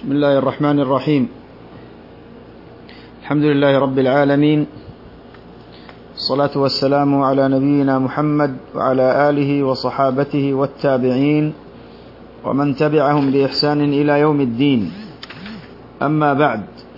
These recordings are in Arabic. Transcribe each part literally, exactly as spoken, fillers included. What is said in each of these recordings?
بسم الله الرحمن الرحيم. الحمد لله رب العالمين، الصلاة والسلام على نبينا محمد وعلى آله وصحابته والتابعين ومن تبعهم بإحسان إلى يوم الدين. أما بعد،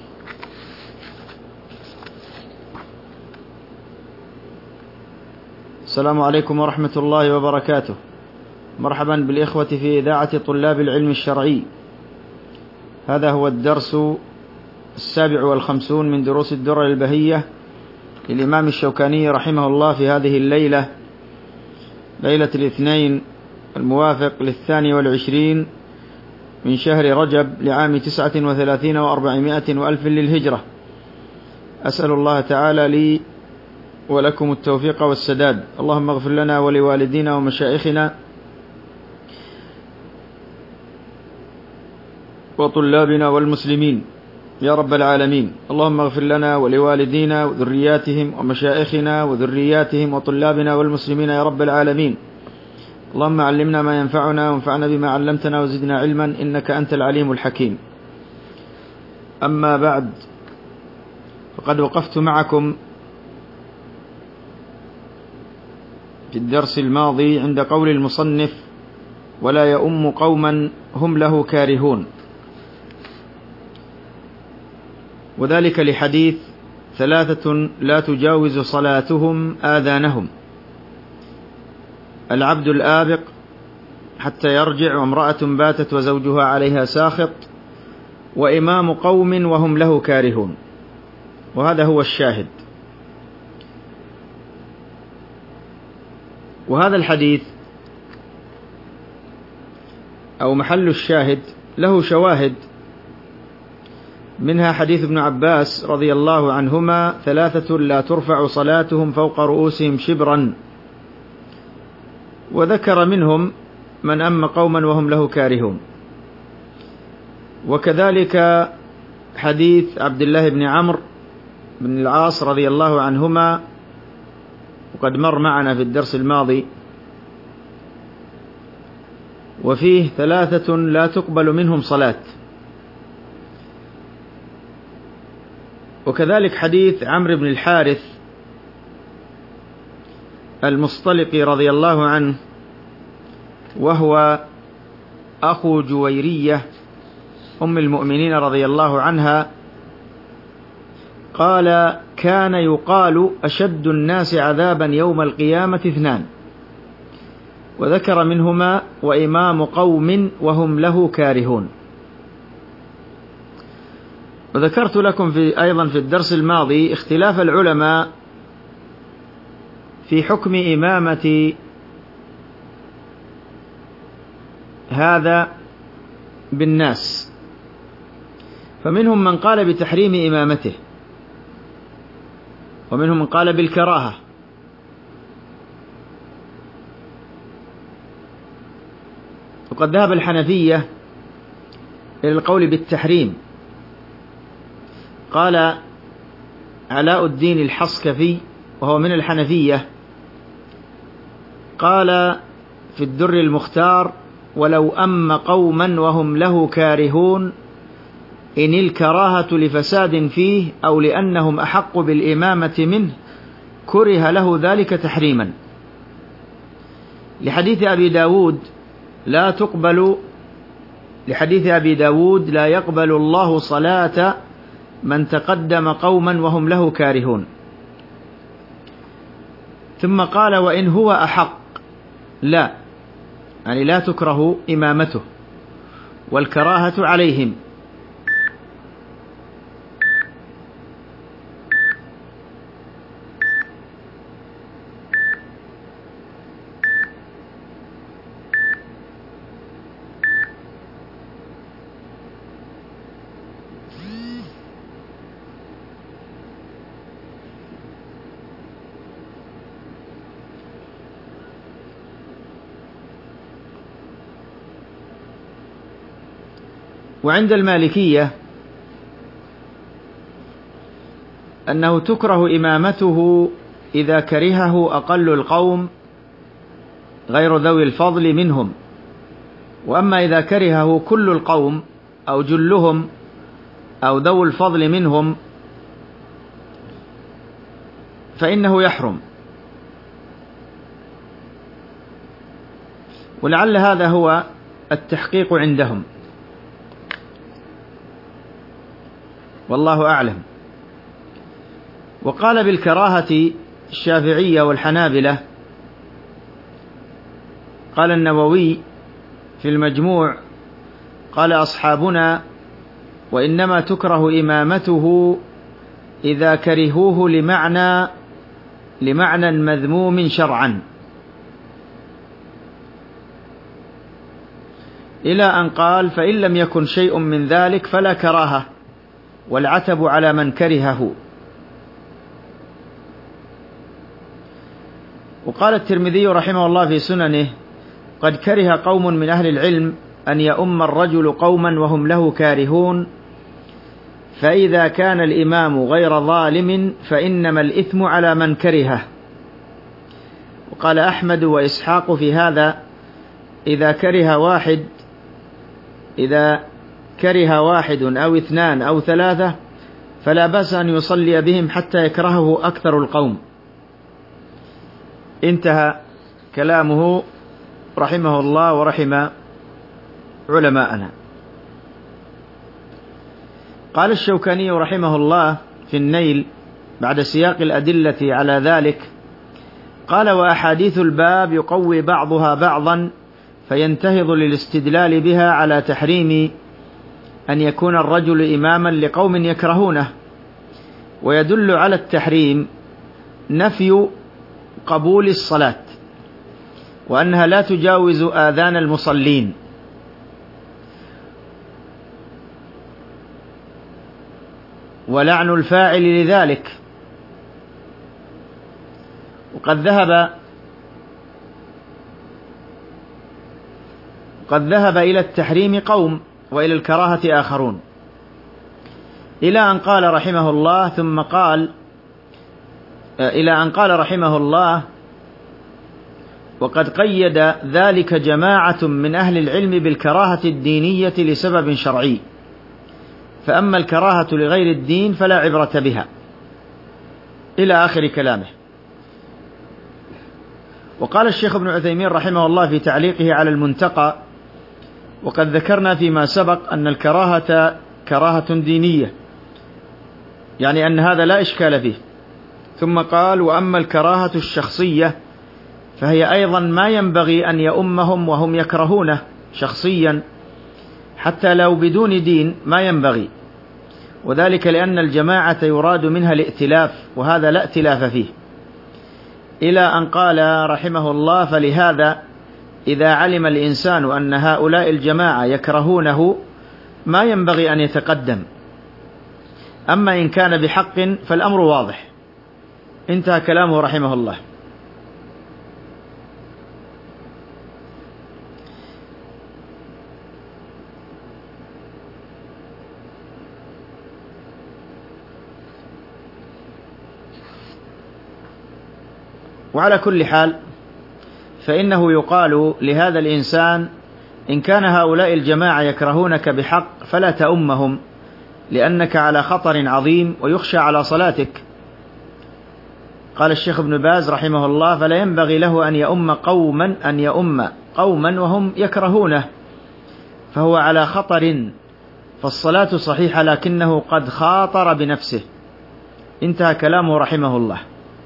السلام عليكم ورحمة الله وبركاته. مرحبا بالإخوة في إذاعة طلاب العلم الشرعي. هذا هو الدرس السابع والخمسون من دروس الدرر البهية للإمام الشوكاني رحمه الله في هذه الليلة، ليلة الاثنين الموافق للثاني والعشرين من شهر رجب لعام تسعة وثلاثين وأربعمائة وألف للهجرة. أسأل الله تعالى لي ولكم التوفيق والسداد. اللهم اغفر لنا ولوالدينا ومشائخنا وطلابنا والمسلمين يا رب العالمين. اللهم اغفر لنا ولوالدينا وذرياتهم ومشائخنا وذرياتهم وطلابنا والمسلمين يا رب العالمين. اللهم علمنا ما ينفعنا وانفعنا بما علمتنا وزدنا علما إنك أنت العليم الحكيم. أما بعد، فقد وقفت معكم في الدرس الماضي عند قول المصنف: ولا يؤم قوما هم له كارهون، وذلك لحديث: ثلاثة لا تجاوز صلاتهم آذانهم: العبد الآبق حتى يرجع، وامرأة باتت وزوجها عليها ساخط، وإمام قوم وهم له كارهون. وهذا هو الشاهد. وهذا الحديث أو محل الشاهد له شواهد، منها حديث ابن عباس رضي الله عنهما: ثلاثة لا ترفع صلاتهم فوق رؤوسهم شبرا، وذكر منهم من أم قوما وهم له كارهون. وكذلك حديث عبد الله بن عمرو بن العاص رضي الله عنهما، وقد مر معنا في الدرس الماضي، وفيه: ثلاثة لا تقبل منهم صلاة. وكذلك حديث عمرو بن الحارث المصطلقي رضي الله عنه، وهو أخو جويرية أم المؤمنين رضي الله عنها، قال: كان يقال أشد الناس عذابا يوم القيامة اثنان، وذكر منهما: وإمام قوم وهم له كارهون. وذكرت لكم في أيضا في الدرس الماضي اختلاف العلماء في حكم إمامة هذا بالناس، فمنهم من قال بتحريم إمامته، ومنهم من قال بالكراهة، وقد ذهب الحنفية إلى القول بالتحريم. قال علاء الدين الحصكفي وهو من الحنفية، قال في الدر المختار: ولو أم قوما وهم له كارهون إن الكراهة لفساد فيه أو لأنهم أحق بالإمامة منه كره له ذلك تحريما. لحديث أبي داود لا تقبل لحديث أبي داود لا يقبل الله صلاة من تقدم قوما وهم له كارهون. ثم قال: وإن هو أحق، لا، يعني لا تكره إمامته والكراهة عليهم. وعند المالكية أنه تكره إمامته إذا كرهه أقل القوم غير ذوي الفضل منهم، وأما إذا كرهه كل القوم أو جلهم أو ذو الفضل منهم فإنه يحرم. ولعل هذا هو التحقيق عندهم، والله أعلم. وقال بالكراهة الشافعية والحنابلة. قال النووي في المجموع قال أصحابنا: وإنما تكره إمامته إذا كرهوه لمعنى لمعنى مذموم شرعا، إلى أن قال: فإن لم يكن شيء من ذلك فلا كراهة، والعتب على من كرهه. وقال الترمذي رحمه الله في سننه: قد كره قوم من أهل العلم أن يؤم الرجل قوما وهم له كارهون، فإذا كان الإمام غير ظالم فإنما الإثم على من كرهه. وقال أحمد وإسحاق في هذا: إذا كره واحد إذا كره واحد أو اثنان أو ثلاثة فلا بأس أن يصلي بهم حتى يكرهه أكثر القوم. انتهى كلامه رحمه الله ورحم علماءنا. قال الشوكاني رحمه الله في النيل بعد سياق الأدلة على ذلك، قال: وأحاديث الباب يقوي بعضها بعضا فينتهض للاستدلال بها على تحريم أن يكون الرجل إماما لقوم يكرهونه، ويدل على التحريم نفي قبول الصلاة، وأنها لا تجاوز آذان المصلين، ولعن الفاعل لذلك. وقد ذهب قد ذهب إلى التحريم قوم وإلى الكراهة آخرون، إلى أن قال رحمه الله ثم قال إلى أن قال رحمه الله: وقد قيد ذلك جماعة من أهل العلم بالكراهة الدينية لسبب شرعي، فأما الكراهة لغير الدين فلا عبرة بها، إلى آخر كلامه. وقال الشيخ ابن عثيمين رحمه الله في تعليقه على المنتقى: وقد ذكرنا فيما سبق أن الكراهة كراهة دينية، يعني أن هذا لا إشكال فيه. ثم قال: وأما الكراهة الشخصية فهي أيضا ما ينبغي أن يؤمهم وهم يكرهونه شخصيا، حتى لو بدون دين ما ينبغي، وذلك لأن الجماعة يراد منها الائتلاف، وهذا لا ائتلاف فيه، إلى أن قال رحمه الله: فلهذا إذا علم الإنسان أن هؤلاء الجماعة يكرهونه ما ينبغي أن يتقدم، أما إن كان بحق فالأمر واضح. انتهى كلامه رحمه الله. وعلى كل حال فإنه يقال لهذا الإنسان: إن كان هؤلاء الجماعة يكرهونك بحق فلا تؤمهم، لأنك على خطر عظيم ويخشى على صلاتك. قال الشيخ ابن باز رحمه الله: فلا ينبغي له أن يؤم قوما أن يؤم قوما وهم يكرهونه، فهو على خطر، فالصلاة صحيحة لكنه قد خاطر بنفسه. انتهى كلامه رحمه الله.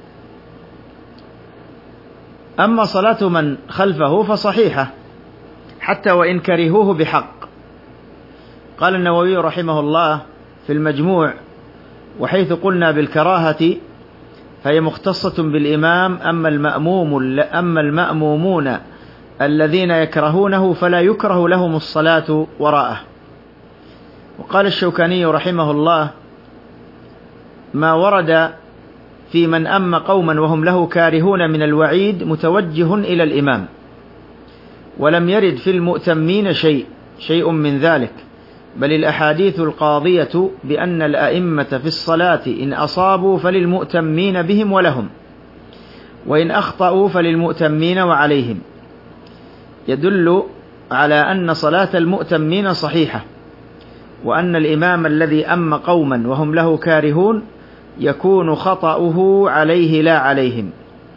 أما صلاة من خلفه فصحيحة حتى وإن كرهوه بحق. قال النووي رحمه الله في المجموع: وحيث قلنا بالكراهة فهي مختصة بالإمام، أما المأموم أما المأمومون الذين يكرهونه فلا يكره لهم الصلاة وراءه. وقال الشوكاني رحمه الله: ما ورد في من أم قوما وهم له كارهون من الوعيد متوجه إلى الإمام، ولم يرد في المؤتمين شيء شيء من ذلك، بل الأحاديث القاضية بأن الأئمة في الصلاة إن أصابوا فللمؤتمين بهم ولهم، وإن أخطأوا فللمؤتمين وعليهم، يدل على أن صلاة المؤتمين صحيحة، وأن الإمام الذي أم قوما وهم له كارهون يكون خطأه عليه لا عليهم.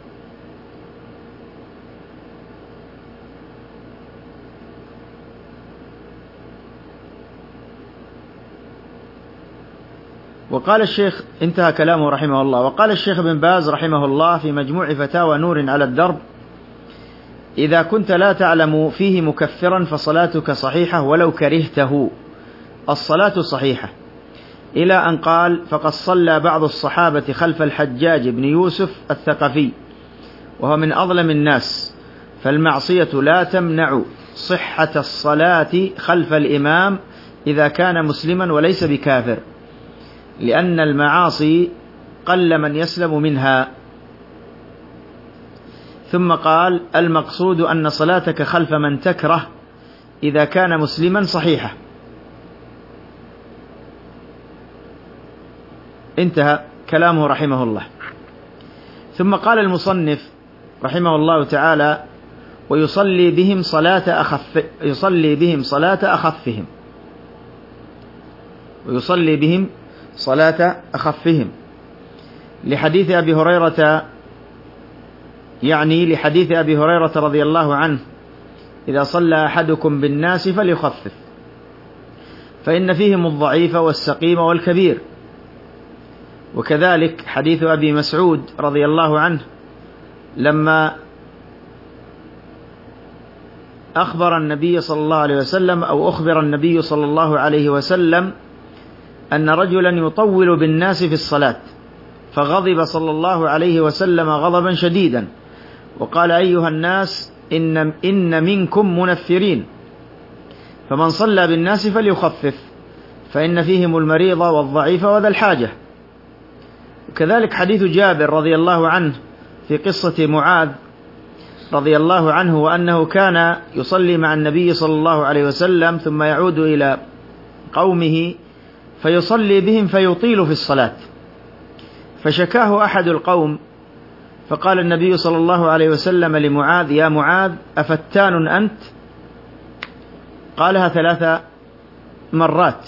وقال الشيخ، انتهى كلامه رحمه الله، وقال الشيخ بن باز رحمه الله في مجموع فتاوى نور على الدرب: إذا كنت لا تعلم فيه مكفرا فصلاتك صحيحة ولو كرهته، الصلاة صحيحة، إلى أن قال: فقد صلى بعض الصحابة خلف الحجاج بن يوسف الثقفي وهو من أظلم الناس، فالمعصية لا تمنع صحة الصلاة خلف الإمام إذا كان مسلما وليس بكافر، لأن المعاصي قل من يسلم منها. ثم قال: المقصود أن صلاتك خلف من تكره إذا كان مسلما صحيحة. انتهى كلامه رحمه الله. ثم قال المصنف رحمه الله تعالى: ويصلي بهم صلاة أخف يصلي بهم صلاة أخفهم ويصلي بهم صلاة أخفهم لحديث أبي هريرة، يعني لحديث أبي هريرة رضي الله عنه: إذا صلى أحدكم بالناس فليخفف، فإن فيهم الضعيف والسقيم والكبير. وكذلك حديث أبي مسعود رضي الله عنه لما أخبر النبي صلى الله عليه وسلم أو أخبر النبي صلى الله عليه وسلم أن رجلا يطول بالناس في الصلاة، فغضب صلى الله عليه وسلم غضبا شديدا وقال: أيها الناس، إن, إن منكم منفرين، فمن صلى بالناس فليخفف، فإن فيهم المريض والضعيف وذا الحاجة. وكذلك حديث جابر رضي الله عنه في قصة معاذ رضي الله عنه، وأنه كان يصلي مع النبي صلى الله عليه وسلم ثم يعود إلى قومه فيصلي بهم فيطيل في الصلاة، فشكاه أحد القوم فقال النبي صلى الله عليه وسلم لمعاذ: يا معاذ، أفتان أنت؟ قالها ثلاث مرات،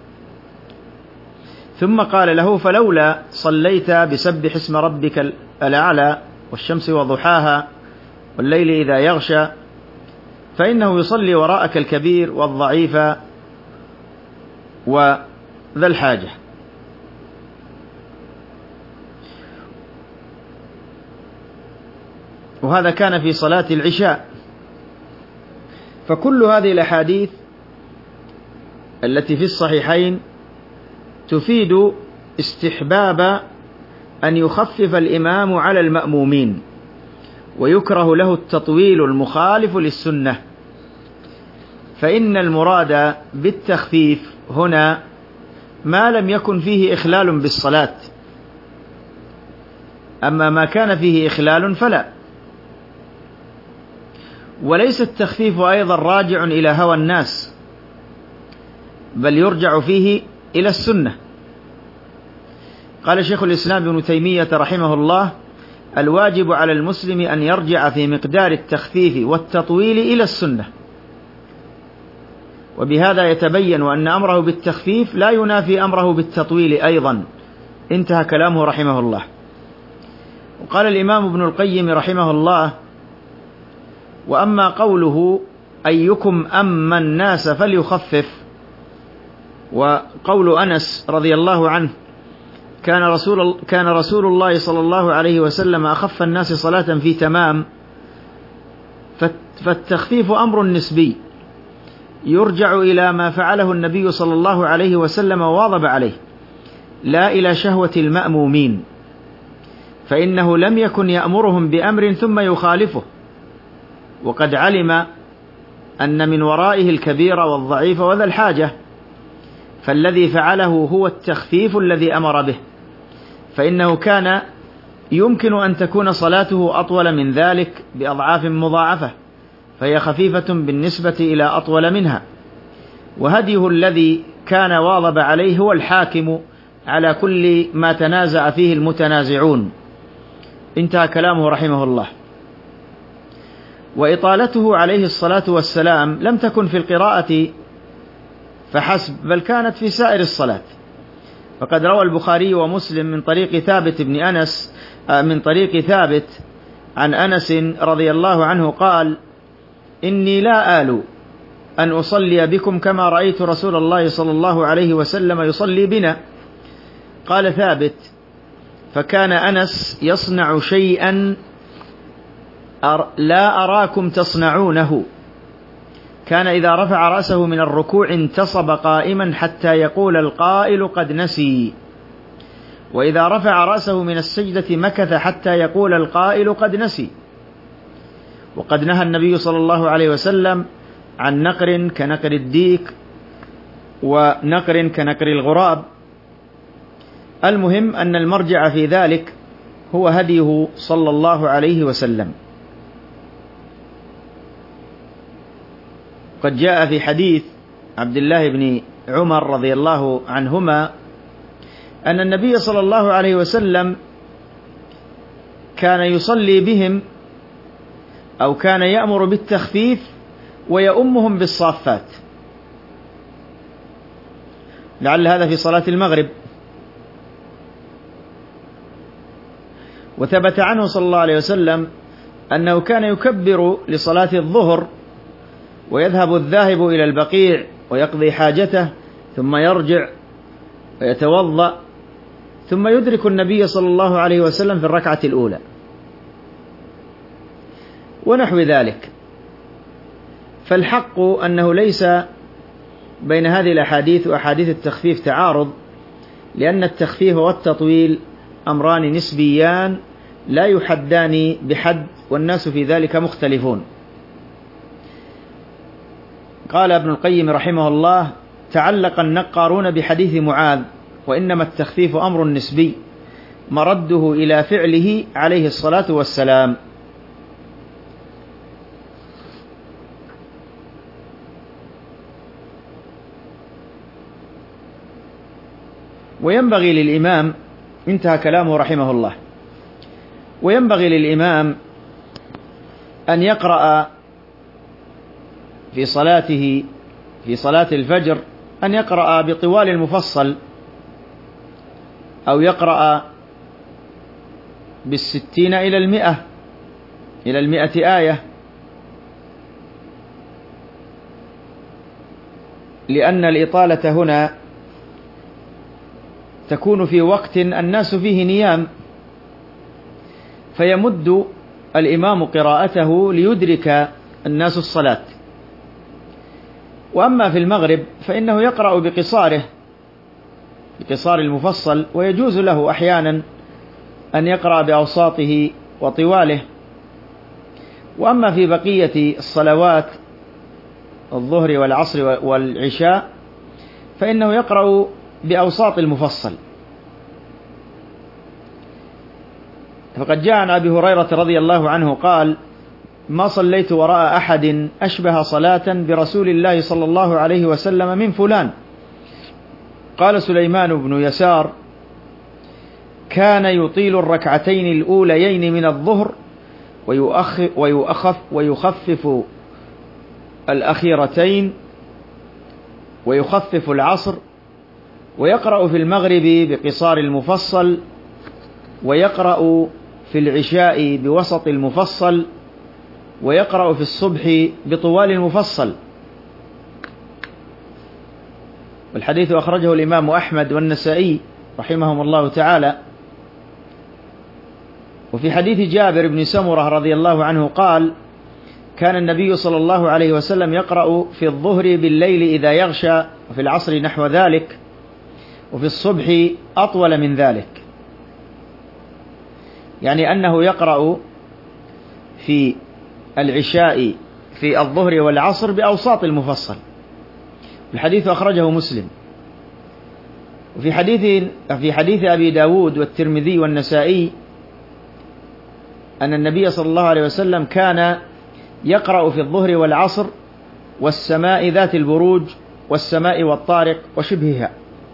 ثم قال له: فلولا صليت بسبح اسم ربك الأعلى والشمس وضحاها والليل إذا يغشى، فإنه يصلي وراءك الكبير والضعيف وذا الحاجة. وهذا كان في صلاة العشاء. فكل هذه الأحاديث التي في الصحيحين تفيد استحباب أن يخفف الإمام على المأمومين، ويكره له التطويل المخالف للسنة، فإن المراد بالتخفيف هنا ما لم يكن فيه إخلال بالصلاة، أما ما كان فيه إخلال فلا. وليس التخفيف أيضا راجع إلى هوى الناس، بل يرجع فيه إلى السنة. قال شيخ الإسلام ابن تيمية رحمه الله: الواجب على المسلم أن يرجع في مقدار التخفيف والتطويل إلى السنة. وبهذا يتبين أن أمره بالتخفيف لا ينافي أمره بالتطويل أيضا. انتهى كلامه رحمه الله. وقال الإمام ابن القيم رحمه الله: وأما قوله أيكم أما الناس فليخفف، وقول أنس رضي الله عنه: كان رسول, كان رسول الله صلى الله عليه وسلم أخف الناس صلاة في تمام، فالتخفيف أمر نسبي يرجع إلى ما فعله النبي صلى الله عليه وسلم وواظب عليه، لا إلى شهوة المأمومين، فإنه لم يكن يأمرهم بأمر ثم يخالفه، وقد علم أن من ورائه الكبير والضعيف وذا الحاجة، فالذي فعله هو التخفيف الذي أمر به، فإنه كان يمكن أن تكون صلاته أطول من ذلك بأضعاف مضاعفة، فهي خفيفة بالنسبة إلى أطول منها. وهديه الذي كان واظب عليه هو الحاكم على كل ما تنازع فيه المتنازعون. انتهى كلامه رحمه الله. وإطالته عليه الصلاة والسلام لم تكن في القراءة فحسب، بل كانت في سائر الصلاة. فقد روى البخاري ومسلم من طريق ثابت بن أنس من طريق ثابت عن أنس رضي الله عنه قال: إني لا آل أن أصلي بكم كما رأيت رسول الله صلى الله عليه وسلم يصلي بنا. قال ثابت: فكان أنس يصنع شيئا لا أراكم تصنعونه، كان إذا رفع رأسه من الركوع انتصب قائما حتى يقول القائل قد نسي، وإذا رفع رأسه من السجدة مكث حتى يقول القائل قد نسي. وقد نهى النبي صلى الله عليه وسلم عن نقر كنقر الديك ونقر كنقر الغراب. المهم أن المرجع في ذلك هو هديه صلى الله عليه وسلم. قد جاء في حديث عبد الله بن عمر رضي الله عنهما أن النبي صلى الله عليه وسلم كان يصلي بهم أو كان يأمر بالتخفيف ويؤمهم بالصافات، لعل هذا في صلاة المغرب. وثبت عنه صلى الله عليه وسلم أنه كان يكبر لصلاة الظهر ويذهب الذاهب إلى البقيع ويقضي حاجته ثم يرجع ويتوضأ ثم يدرك النبي صلى الله عليه وسلم في الركعة الأولى ونحو ذلك. فالحق أنه ليس بين هذه الأحاديث وأحاديث التخفيف تعارض، لأن التخفيف والتطويل أمران نسبيان لا يحدان بحد، والناس في ذلك مختلفون. قال ابن القيم رحمه الله: تعلق النقارون بحديث معاذ، وإنما التخفيف أمر نسبي مرده إلى فعله عليه الصلاة والسلام. وينبغي للإمام، انتهى كلامه رحمه الله، وينبغي للإمام أن يقرأ في صلاته في صلاة الفجر أن يقرأ بطوال المفصل، أو يقرأ بالستين إلى المئة إلى المئة آية، لأن الإطالة هنا تكون في وقت الناس فيه نيام، فيمد الإمام قراءته ليدرك الناس الصلاة. وأما في المغرب فإنه يقرأ بقصاره بقصار المفصل، ويجوز له أحيانا أن يقرأ بأوساطه وطواله. وأما في بقية الصلوات الظهر والعصر والعشاء فإنه يقرأ بأوساط المفصل. فقد جاء عن أبي هريرة رضي الله عنه قال: ما صليت وراء أحد أشبه صلاة برسول الله صلى الله عليه وسلم من فلان. قال سليمان بن يسار: كان يطيل الركعتين الأوليين من الظهر ويؤخف, ويؤخف ويخفف الأخيرتين ويخفف العصر، ويقرأ في المغرب بقصار المفصل، ويقرأ في العشاء بوسط المفصل، ويقرأ في الصبح بطوال المفصل. والحديث أخرجه الإمام أحمد والنسائي رحمهم الله تعالى. وفي حديث جابر بن سمرة رضي الله عنه قال: كان النبي صلى الله عليه وسلم يقرأ في الظهر بالليل إذا يغشى، وفي العصر نحو ذلك، وفي الصبح أطول من ذلك، يعني أنه يقرأ في العشاء في الظهر والعصر بأوساط المفصل. الحديث أخرجه مسلم. وفي حديث في حديث أبي داود والترمذي والنسائي أن النبي صلى الله عليه وسلم كان يقرأ في الظهر والعصر والسماء ذات البروج والسماء والطارق وشبهها.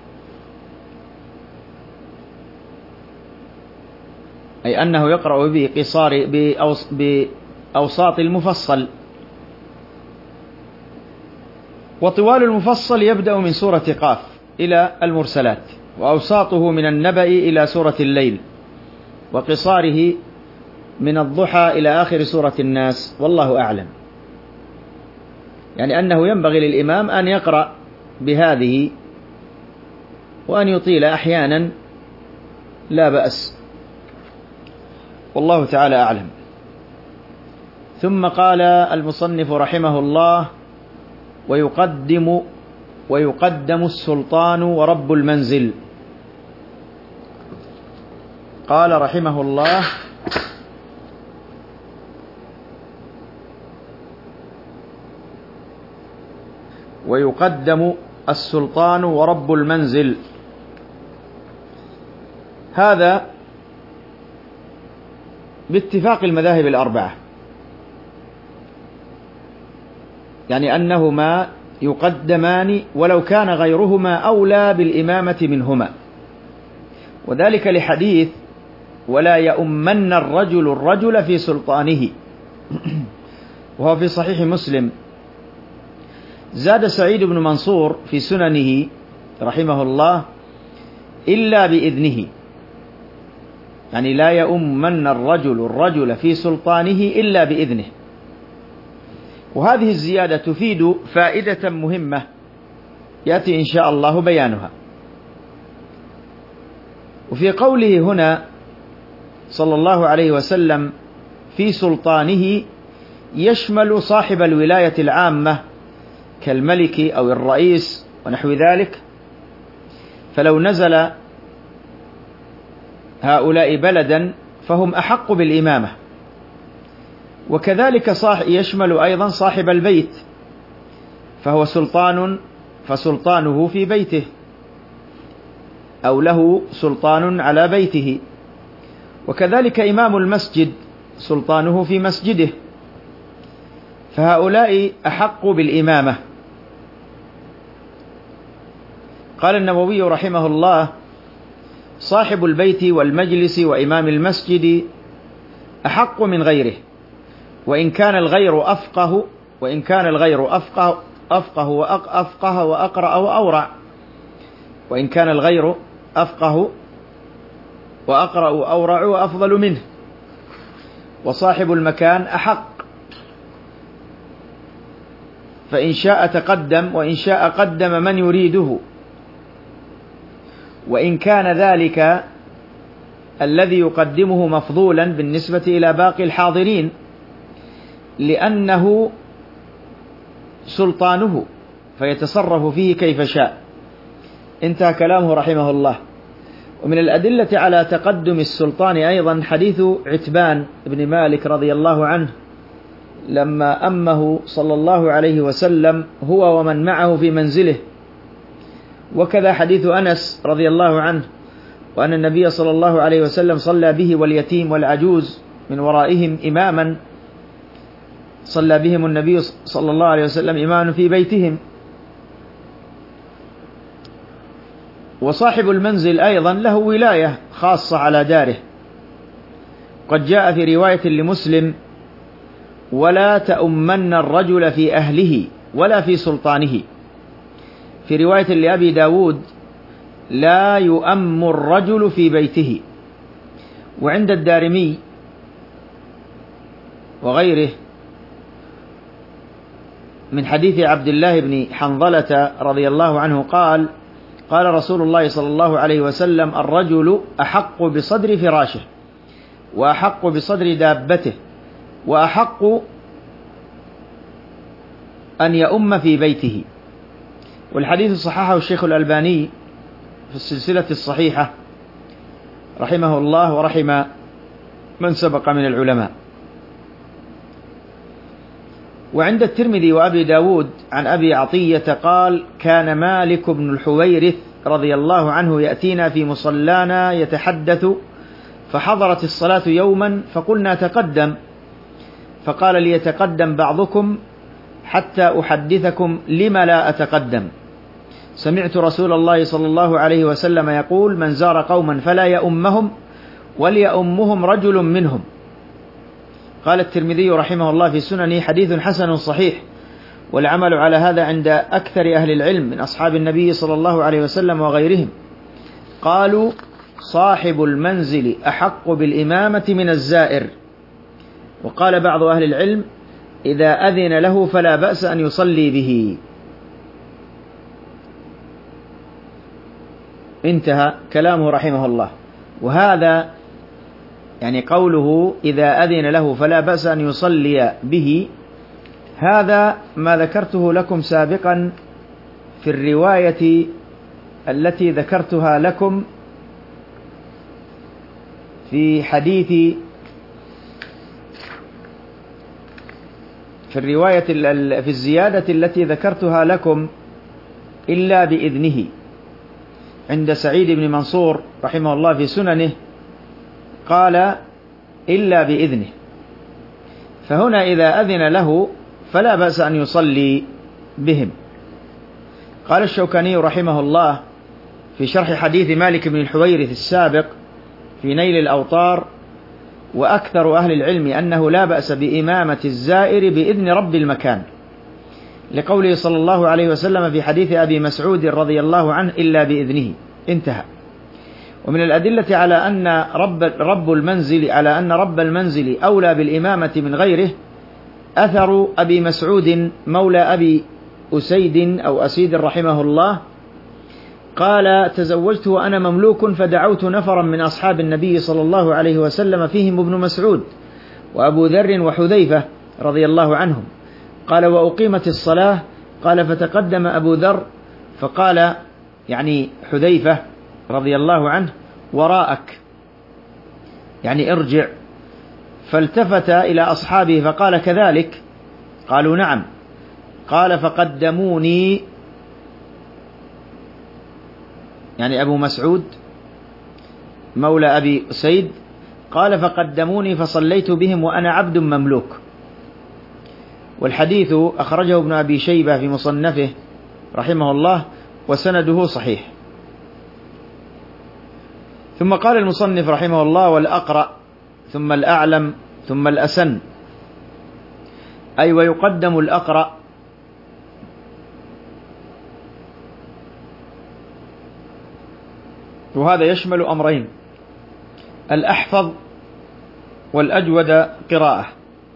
أي أنه يقرأ بقصار بأوس بأوساط المفصل. وطوال المفصل يبدأ من سورة قاف إلى المرسلات، وأوساطه من النبأ إلى سورة الليل، وقصاره من الضحى إلى آخر سورة الناس، والله أعلم. يعني أنه ينبغي للإمام أن يقرأ بهذه وأن يطيل أحيانا لا بأس، والله تعالى أعلم. ثم قال المصنف رحمه الله: ويقدم ويقدم السلطان ورب المنزل. قال رحمه الله: ويقدم السلطان ورب المنزل. هذا باتفاق المذاهب الأربعة، يعني أنهما يقدمان ولو كان غيرهما أولى بالإمامة منهما، وذلك لحديث: ولا يؤمن الرجل الرجل في سلطانه، وهو في صحيح مسلم. زاد سعيد بن منصور في سننه رحمه الله: إلا بإذنه، يعني لا يؤمن الرجل الرجل في سلطانه إلا بإذنه. وهذه الزيادة تفيد فائدة مهمة يأتي إن شاء الله بيانها. وفي قوله هنا صلى الله عليه وسلم في سلطانه يشمل صاحب الولاية العامة كالملك أو الرئيس ونحو ذلك، فلو نزل هؤلاء بلدا فهم أحق بالإمامة. وكذلك يشمل أيضا صاحب البيت، فهو سلطان فسلطانه في بيته، أو له سلطان على بيته. وكذلك إمام المسجد سلطانه في مسجده، فهؤلاء أحق بالإمامة. قال النووي رحمه الله: صاحب البيت والمجلس وإمام المسجد أحق من غيره، وإن كان الغير أفقه وإن كان الغير أفقه أفقه وأفقه وأقرأ وأورع وإن كان الغير أفقه وأقرأ وأورع وأفضل منه. وصاحب المكان أحق، فإن شاء تقدم وإن شاء قدم من يريده، وإن كان ذلك الذي يقدمه مفضولا بالنسبة إلى باقي الحاضرين، لأنه سلطانه فيتصرف فيه كيف شاء. انتهى كلامه رحمه الله. ومن الأدلة على تقدم السلطان أيضا حديث عتبان بن مالك رضي الله عنه لما أمه صلى الله عليه وسلم هو ومن معه في منزله. وكذا حديث أنس رضي الله عنه وأن النبي صلى الله عليه وسلم صلى به واليتيم والعجوز من ورائهم إماما، صلى بهم النبي صلى الله عليه وسلم إماما في بيتهم. وصاحب المنزل أيضا له ولاية خاصة على داره، قد جاء في رواية لمسلم: ولا تؤمن الرجل في أهله ولا في سلطانه. في رواية لأبي داود: لا يؤم الرجل في بيته. وعند الدارمي وغيره من حديث عبد الله بن حنظلة رضي الله عنه قال: قال رسول الله صلى الله عليه وسلم: الرجل أحق بصدر فراشه، وأحق بصدر دابته، وأحق أن يؤم في بيته. والحديث صححه الشيخ الألباني في السلسلة الصحيحة رحمه الله ورحم من سبق من العلماء. وعند الترمذي وأبي داود عن أبي عطية قال: كان مالك بن الحويرث رضي الله عنه يأتينا في مصلانا يتحدث، فحضرت الصلاة يوما فقلنا تقدم، فقال: ليتقدم بعضكم حتى أحدثكم لم لا أتقدم. سمعت رسول الله صلى الله عليه وسلم يقول: من زار قوما فلا يؤمهم وليؤمهم رجل منهم. قال الترمذي رحمه الله في سننه: حديث حسن صحيح. والعمل على هذا عند أكثر أهل العلم من أصحاب النبي صلى الله عليه وسلم وغيرهم. قالوا صاحب المنزل أحق بالإمامة من الزائر. وقال بعض أهل العلم إذا أذن له فلا بأس أن يصلي به. انتهى كلامه رحمه الله. وهذا يعني قوله إذا أذن له فلا بأس أن يصلي به، هذا ما ذكرته لكم سابقا في الرواية التي ذكرتها لكم في حديث في الرواية في الزيادة التي ذكرتها لكم إلا بإذنه عند سعيد بن منصور رحمه الله في سننه، قال إلا بإذنه. فهنا إذا أذن له فلا بأس أن يصلي بهم. قال الشوكاني رحمه الله في شرح حديث مالك بن الحويرث السابق في نيل الأوطار: وأكثر أهل العلم أنه لا بأس بإمامة الزائر بإذن رب المكان، لقوله صلى الله عليه وسلم في حديث أبي مسعود رضي الله عنه إلا بإذنه. انتهى. ومن الأدلة على أن رب, رب المنزل على أن رب المنزل أولى بالإمامة من غيره أثر أبي مسعود مولى أبي أسيد أو أسيد رحمه الله، قال: تزوجت وأنا مملوك فدعوت نفرا من أصحاب النبي صلى الله عليه وسلم فيهم ابن مسعود وأبو ذر وحذيفة رضي الله عنهم. قال: وأقيمت الصلاة. قال: فتقدم أبو ذر فقال يعني حذيفة رضي الله عنه: وراءك، يعني ارجع. فالتفت إلى أصحابه فقال: كذلك؟ قالوا: نعم. قال: فقدموني، يعني أبو مسعود مولى أبي أسيد، قال: فقدموني فصليت بهم وأنا عبد مملوك. والحديث أخرجه ابن أبي شيبة في مصنفه رحمه الله وسنده صحيح. ثم قال المصنف رحمه الله: والأقرأ ثم الأعلم ثم الأسن، أي ويقدم الأقرأ وهذا يشمل أمرين: الأحفظ والأجود قراءة.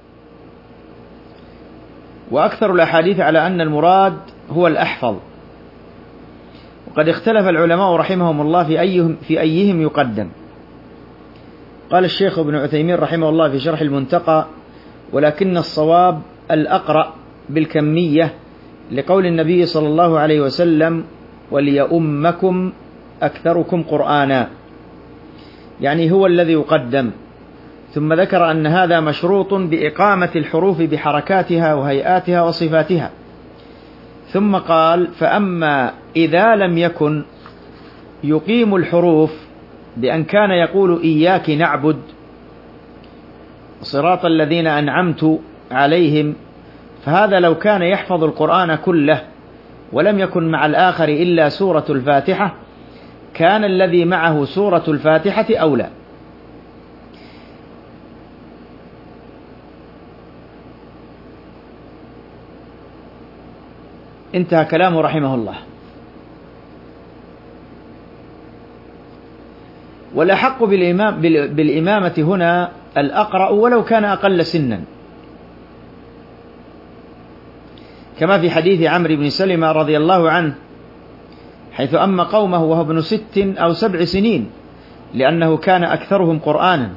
وأكثر الأحاديث على أن المراد هو الأحفظ. وقد اختلف العلماء رحمهم الله في أيهم, في أيهم يقدم. قال الشيخ ابن عثيمين رحمه الله في شرح المنتقى: ولكن الصواب الأقرأ بالكمية، لقول النبي صلى الله عليه وسلم: وليؤمكم أكثركم قرآنا، يعني هو الذي يقدم. ثم ذكر أن هذا مشروط بإقامة الحروف بحركاتها وهيئاتها وصفاتها. ثم قال: فأما إذا لم يكن يقيم الحروف بأن كان يقول إياك نعبد صراط الذين أنعمت عليهم، فهذا لو كان يحفظ القرآن كله ولم يكن مع الآخر إلا سورة الفاتحة كان الذي معه سورة الفاتحة أولى. انتهى كلامه رحمه الله. والأحق بالإمام بالإمامة هنا الأقرأ ولو كان أقل سنا، كما في حديث عمرو بن سلمة رضي الله عنه حيث أما قومه وهو ابن ست أو سبع سنين لأنه كان أكثرهم قرآنا.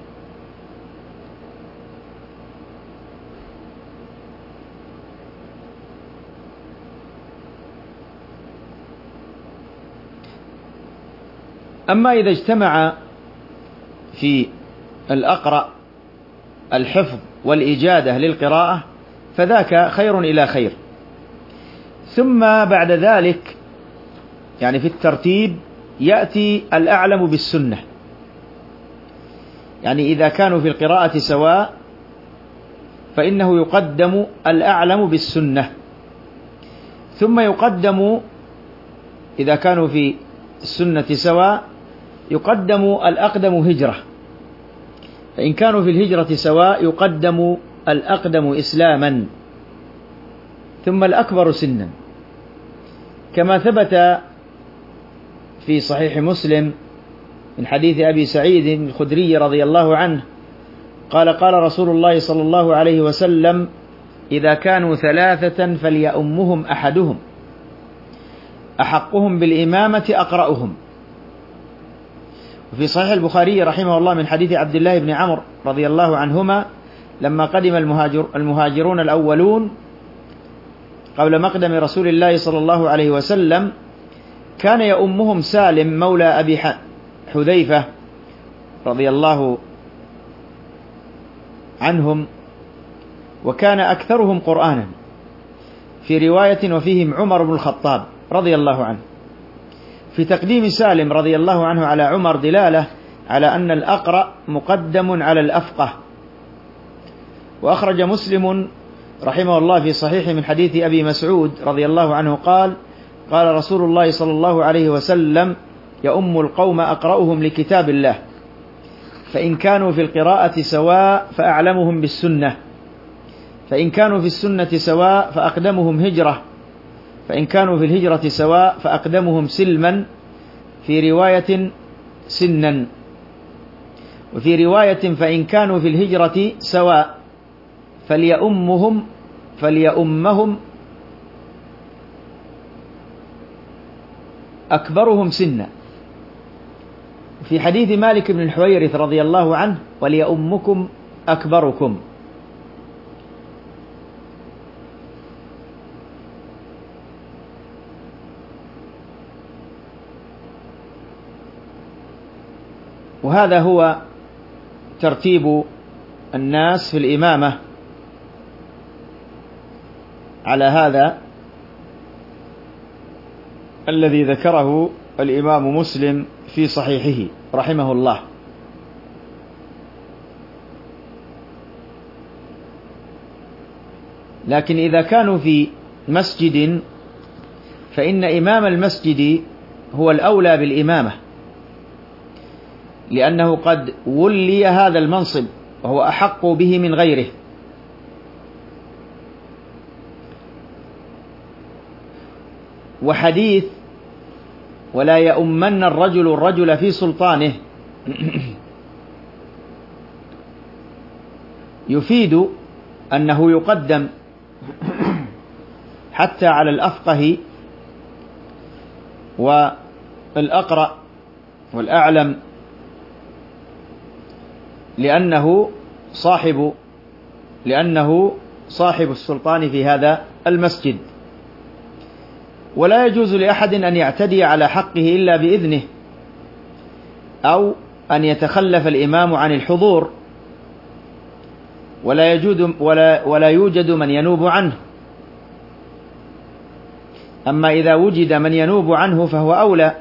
أما إذا اجتمع في الأقرأ الحفظ والإجادة للقراءة فذاك خير إلى خير. ثم بعد ذلك يعني في الترتيب يأتي الأعلم بالسنة، يعني إذا كانوا في القراءة سواء فإنه يقدم الأعلم بالسنة، ثم يقدم إذا كانوا في السنة سواء يقدم الأقدم هجرة، فإن كانوا في الهجرة سواء يقدم الأقدم إسلاما. ثم الأكبر سنا، كما ثبت في صحيح مسلم من حديث أبي سعيد الخدري رضي الله عنه قال قال رسول الله صلى الله عليه وسلم: إذا كانوا ثلاثة فليؤمهم أحدهم، أحقهم بالإمامة أقرأهم. وفي صحيح البخاري رحمه الله من حديث عبد الله بن عمرو رضي الله عنهما لما قدم المهاجر المهاجرون الأولون قبل مقدم رسول الله صلى الله عليه وسلم، كان يؤمهم سالم مولى أبي حذيفة رضي الله عنهم، وكان أكثرهم قرآنا في رواية، وفيهم عمر بن الخطاب رضي الله عنه. في تقديم سالم رضي الله عنه على عمر دلالة على أن الأقرأ مقدم على الأفقه. وأخرج مسلم رحمه الله في صحيح من حديث أبي مسعود رضي الله عنه قال قال رسول الله صلى الله عليه وسلم: يؤم القوم أقرأهم لكتاب الله، فإن كانوا في القراءة سواء فأعلمهم بالسنة، فإن كانوا في السنة سواء فأقدمهم هجرة، فإن كانوا في الهجرة سواء فأقدمهم سلما، في رواية سنا، وفي رواية فإن كانوا في الهجرة سواء فليؤمهم فليؤمهم أكبرهم سنا. في حديث مالك بن الحويرث رضي الله عنه: وليؤمكم أكبركم. وهذا هو ترتيب الناس في الإمامة على هذا الذي ذكره الإمام مسلم في صحيحه رحمه الله. لكن إذا كانوا في مسجد فإن إمام المسجد هو الأولى بالإمامة، لأنه قد ولي هذا المنصب وهو أحق به من غيره. وحديث ولا يؤمن الرجل الرجل في سلطانه يفيد أنه يقدم حتى على الأفقه والأقرأ والأعلم، لأنه صاحب لأنه صاحب السلطان في هذا المسجد. ولا يجوز لأحد أن يعتدي على حقه إلا بإذنه، أو أن يتخلف الإمام عن الحضور، ولا يوجد ولا ولا يوجد من ينوب عنه. أما إذا وجد من ينوب عنه فهو أولى.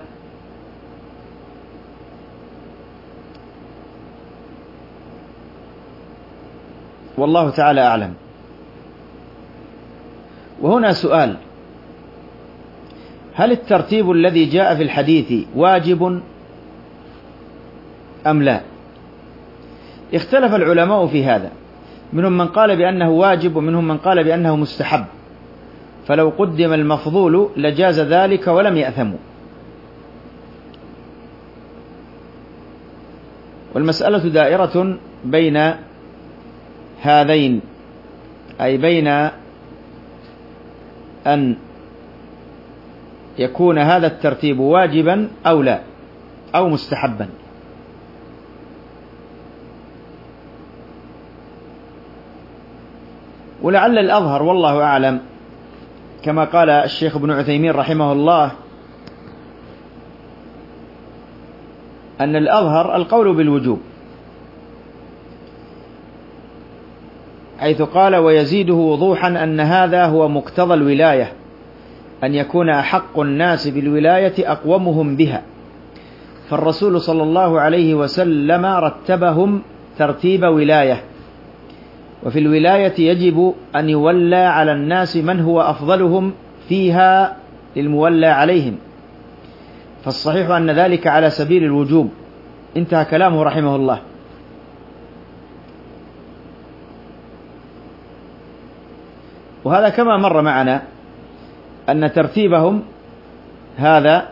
والله تعالى أعلم. وهنا سؤال: هل الترتيب الذي جاء في الحديث واجب أم لا؟ اختلف العلماء في هذا، منهم من قال بأنه واجب ومنهم من قال بأنه مستحب، فلو قدم المفضول لجاز ذلك ولم يأثموا. والمسألة دائرة بين هذين، أي بين أن يكون هذا الترتيب واجبا أو لا، أو مستحبا. ولعل الأظهر والله أعلم كما قال الشيخ ابن عثيمين رحمه الله أن الأظهر القول بالوجوب، حيث قال: ويزيده وضوحا أن هذا هو مقتضى الولاية، أن يكون أحق الناس بالولاية أقومهم بها، فالرسول صلى الله عليه وسلم رتبهم ترتيب ولاية، وفي الولاية يجب أن يولى على الناس من هو أفضلهم فيها للمولى عليهم، فالصحيح أن ذلك على سبيل الوجوب. انتهى كلامه رحمه الله. وهذا كما مر معنا أن ترتيبهم هذا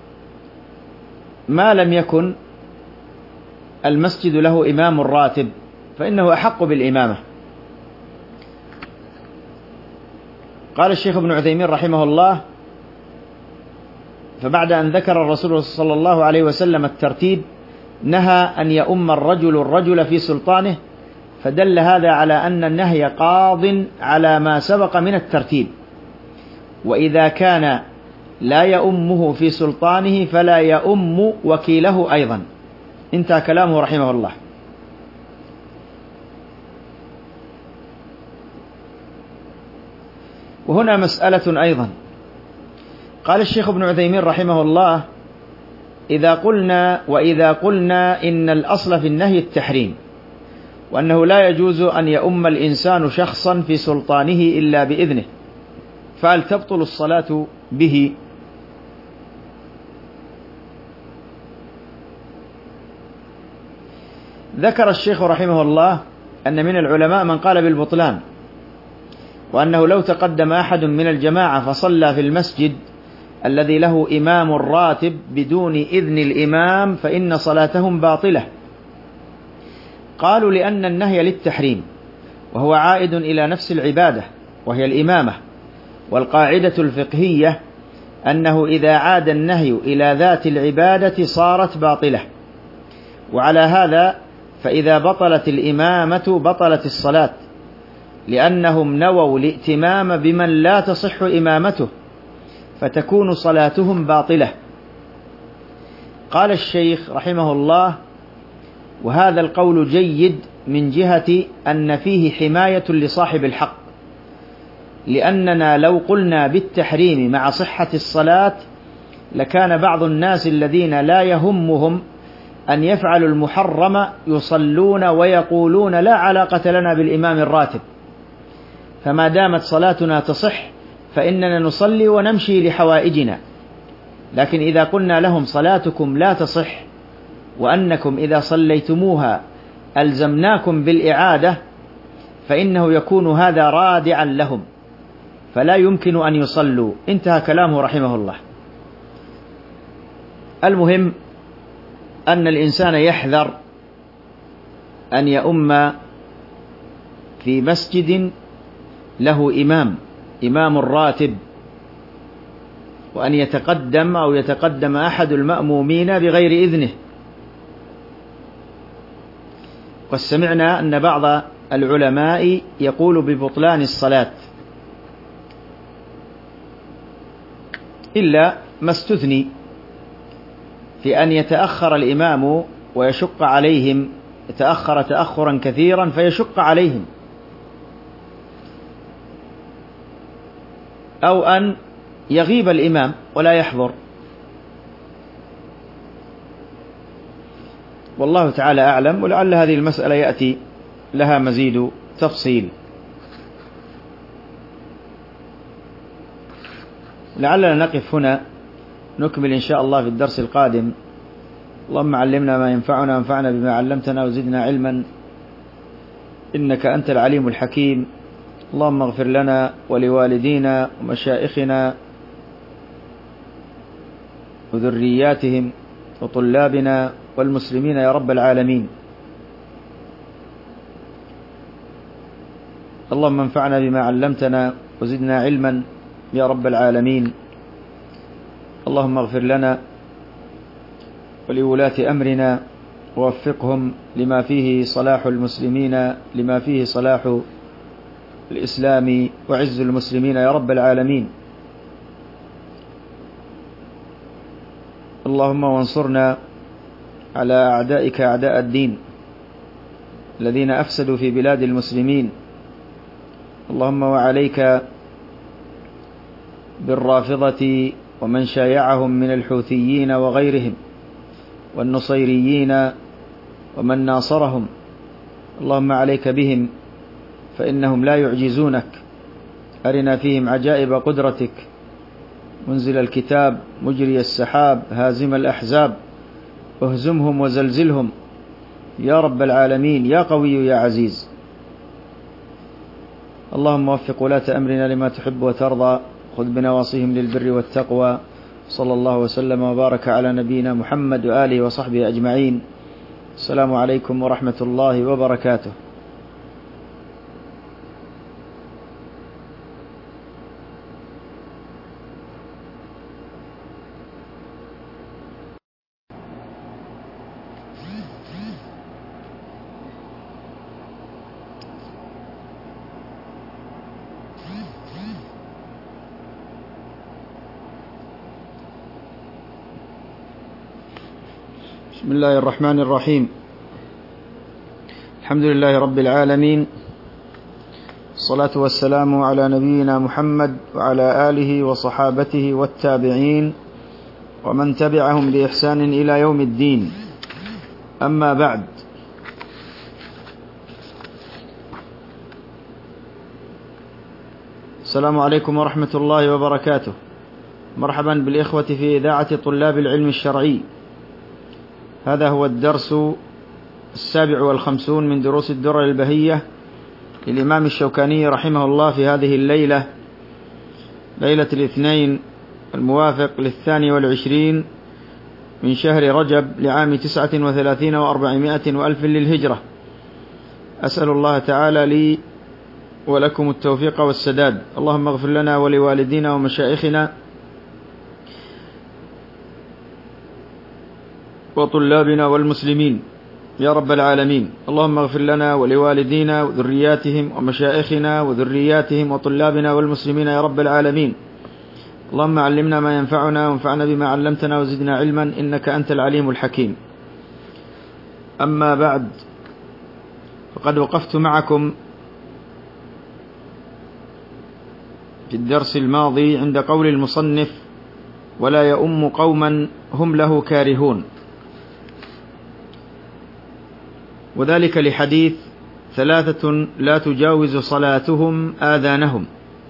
ما لم يكن المسجد له إمام راتب فإنه أحق بالإمامة. قال الشيخ ابن عثيمين رحمه الله: فبعد أن ذكر الرسول صلى الله عليه وسلم الترتيب نهى أن يؤم الرجل الرجل في سلطانه، فدل هذا على أن النهي قاض على ما سبق من الترتيب، وإذا كان لا يؤمه في سلطانه فلا يؤم وكيله أيضا. انتهى كلامه رحمه الله. وهنا مسألة أيضا. قال الشيخ ابن عثيمين رحمه الله: إذا قلنا وإذا قلنا إن الأصل في النهي التحريم، وأنه لا يجوز أن يؤم الإنسان شخصا في سلطانه إلا بإذنه، فهل تبطل الصلاة به؟ ذكر الشيخ رحمه الله أن من العلماء من قال بالبطلان، وأنه لو تقدم أحد من الجماعة فصلى في المسجد الذي له إمام راتب بدون إذن الإمام فإن صلاتهم باطلة. قالوا لأن النهي للتحريم، وهو عائد إلى نفس العبادة وهي الإمامة، والقاعدة الفقهية أنه إذا عاد النهي إلى ذات العبادة صارت باطلة. وعلى هذا فإذا بطلت الإمامة بطلت الصلاة، لأنهم نووا الائتمام بمن لا تصح إمامته، فتكون صلاتهم باطلة. قال الشيخ رحمه الله: وهذا القول جيد من جهة أن فيه حماية لصاحب الحق، لأننا لو قلنا بالتحريم مع صحة الصلاة لكان بعض الناس الذين لا يهمهم أن يفعلوا المحرم يصلون ويقولون لا علاقة لنا بالإمام الراتب، فما دامت صلاتنا تصح فإننا نصلي ونمشي لحوائجنا. لكن إذا قلنا لهم صلاتكم لا تصح، وأنكم إذا صليتموها ألزمناكم بالإعادة، فإنه يكون هذا رادعا لهم، فلا يمكن أن يصلوا. انتهى كلامه رحمه الله. المهم أن الإنسان يحذر أن يؤم في مسجد له إمام إمام راتب، وأن يتقدم أو يتقدم أحد المأمومين بغير إذنه. قد سمعنا أن بعض العلماء يقول ببطلان الصلاة، إلا ما استثني في أن يتأخر الإمام ويشق عليهم، يتأخر تأخرا كثيرا فيشق عليهم، أو أن يغيب الإمام ولا يحضر. والله تعالى أعلم، ولعل هذه المسألة يأتي لها مزيد تفصيل. لعلنا نقف هنا، نكمل إن شاء الله في الدرس القادم. اللهم علمنا ما ينفعنا وانفعنا بما علمتنا وزدنا علما، إنك أنت العليم الحكيم. اللهم اغفر لنا ولوالدينا ومشائخنا وذرياتهم وطلابنا والمسلمين يا رب العالمين. اللهم انفعنا بما علمتنا وزدنا علما يا رب العالمين. اللهم اغفر لنا ولولاة أمرنا ووفقهم لما فيه صلاح المسلمين، لما فيه صلاح الإسلام وعز المسلمين يا رب العالمين. اللهم وانصرنا على أعدائك أعداء الدين الذين أفسدوا في بلاد المسلمين. اللهم وعليك بالرافضة ومن شايعهم من الحوثيين وغيرهم والنصيريين ومن ناصرهم. اللهم عليك بهم فإنهم لا يعجزونك. أرنا فيهم عجائب قدرتك، منزل الكتاب مجري السحاب هازم الأحزاب، اهزمهم وزلزلهم يا رب العالمين يا قوي يا عزيز. اللهم وفق ولاة أمرنا لما تحب وترضى، خذ بنواصيهم للبر والتقوى. صلى الله وسلم وبارك على نبينا محمد وآله وصحبه أجمعين. السلام عليكم ورحمة الله وبركاته. بسم الله الرحمن الرحيم. الحمد لله رب العالمين، الصلاة والسلام على نبينا محمد وعلى آله وصحابته والتابعين ومن تبعهم بإحسان إلى يوم الدين. أما بعد، السلام عليكم ورحمة الله وبركاته. مرحبا بالإخوة في إذاعة طلاب العلم الشرعي. هذا هو الدرس السابع والخمسون من دروس الدرر البهية للإمام الشوكاني رحمه الله في هذه الليلة، ليلة الاثنين الموافق للثاني والعشرين من شهر رجب لعام تسعة وثلاثين وأربعمائة وألف للهجرة. أسأل الله تعالى لي ولكم التوفيق والسداد. اللهم اغفر لنا ولوالدينا ومشايخنا وطلابنا والمسلمين يا رب العالمين. اللهم اغفر لنا ولوالدينا وذرياتهم ومشايخنا وذرياتهم وطلابنا والمسلمين يا رب العالمين. اللهم علمنا ما ينفعنا وانفعنا بما علمتنا وزدنا علما إنك أنت العليم الحكيم. أما بعد، فقد وقفت معكم في الدرس الماضي عند قول المصنف: ولا يؤم قوما هم له كارهون، وذلك لحديث: ثلاثة لا تجاوز صلاتهم آذانهم: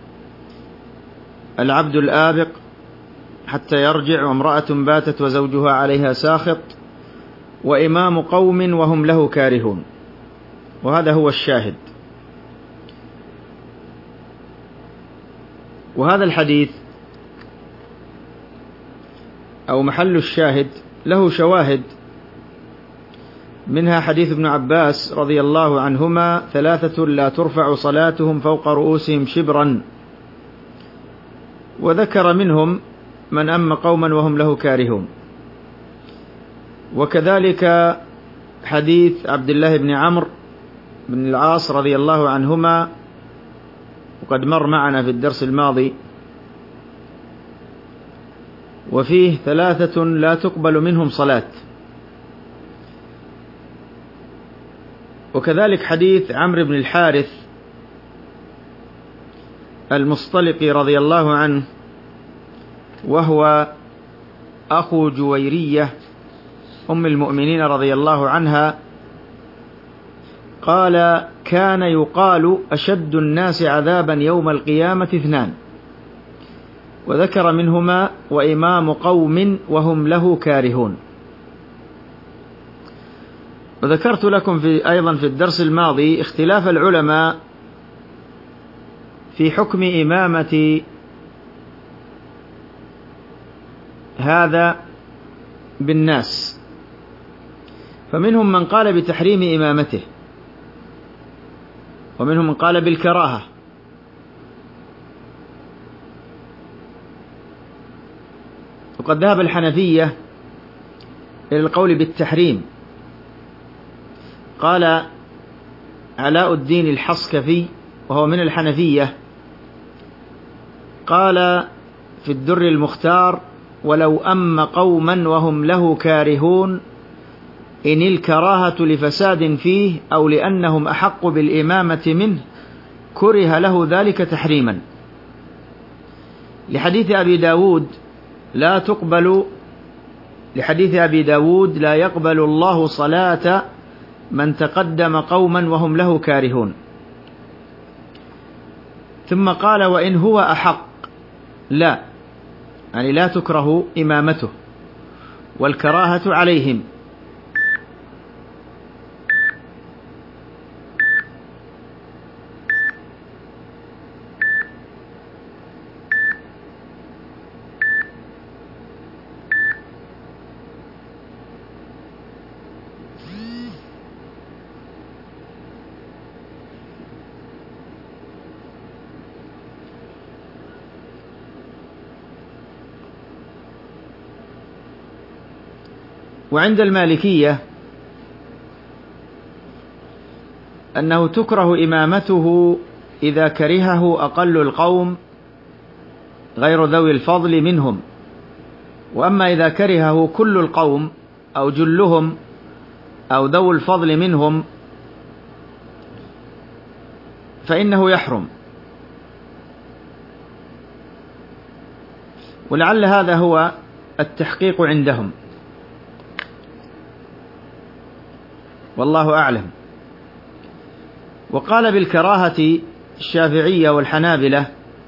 العبد الآبق حتى يرجع، وامرأة باتت وزوجها عليها ساخط، وإمام قوم وهم له كارهون. وهذا هو الشاهد. وهذا الحديث أو محل الشاهد له شواهد، منها حديث ابن عباس رضي الله عنهما: ثلاثة لا ترفع صلاتهم فوق رؤوسهم شبرا، وذكر منهم من أم قوما وهم له كارهون. وكذلك حديث عبد الله بن عمرو بن العاص رضي الله عنهما، وقد مر معنا في الدرس الماضي، وفيه: ثلاثة لا تقبل منهم صلاة. وكذلك حديث عمرو بن الحارث المصطلقي رضي الله عنه، وهو أخو جويرية أم المؤمنين رضي الله عنها، قال: كان يقال أشد الناس عذابا يوم القيامة اثنان، وذكر منهما: وإمام قوم وهم له كارهون. وذكرت لكم في أيضا في الدرس الماضي اختلاف العلماء في حكم إمامة هذا بالناس، فمنهم من قال بتحريم إمامته، ومنهم من قال بالكراهة، وقد ذهب الحنفية إلى القول بالتحريم. قال علاء الدين الحصكفي وهو من الحنفية، قال في الدر المختار: ولو أم قوما وهم له كارهون إن الكراهة لفساد فيه أو لأنهم أحق بالإمامة منه كره له ذلك تحريما، لحديث أبي داود لا تقبل لحديث أبي داود لا يقبل الله صلاة من تقدم قوما وهم له كارهون. ثم قال: وإن هو أحق، لا، يعني لا تكره إمامته والكراهة عليهم. وعند المالكية أنه تكره إمامته إذا كرهه أقل القوم غير ذوي الفضل منهم، وأما إذا كرهه كل القوم أو جلهم أو ذو الفضل منهم فإنه يحرم. ولعل هذا هو التحقيق عندهم، والله أعلم. وقال بالكراهة الشافعية والحنابلة.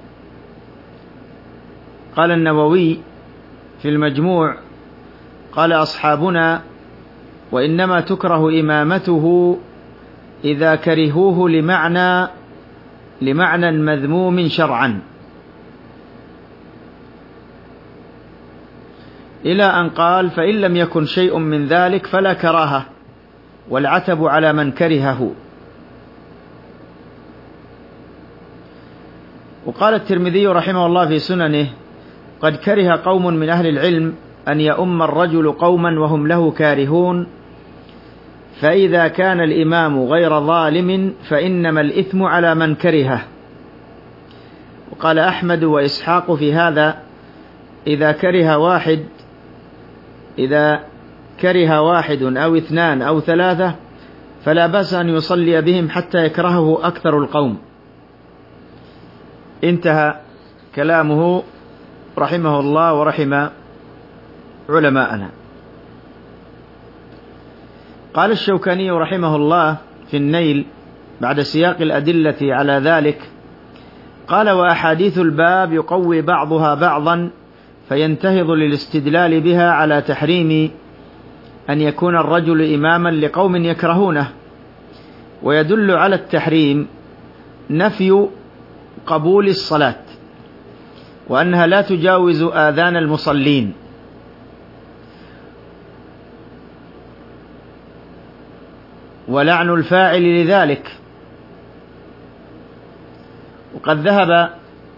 قال النووي في المجموع قال أصحابنا: وإنما تكره إمامته إذا كرهوه لمعنى لمعنى مذموم شرعا، إلى أن قال: فإن لم يكن شيء من ذلك فلا كراهة، والعتب على من كرهه. وقال الترمذي رحمه الله في سننه: قد كره قوم من أهل العلم أن يؤم الرجل قوما وهم له كارهون، فإذا كان الإمام غير ظالم فإنما الإثم على من كرهه. وقال أحمد وإسحاق في هذا: إذا كره واحد إذا كره واحد أو اثنان أو ثلاثة فلا بأس أن يصلي بهم حتى يكرهه أكثر القوم. انتهى كلامه رحمه الله ورحم علماءنا. قال الشوكاني رحمه الله في النيل بعد سياق الأدلة على ذلك، قال: وأحاديث الباب يقوي بعضها بعضا، فينتهض للاستدلال بها على تحريم أن يكون الرجل إماما لقوم يكرهونه، ويدل على التحريم نفي قبول الصلاة، وأنها لا تجاوز آذان المصلين، ولعن الفاعل لذلك. وقد ذهب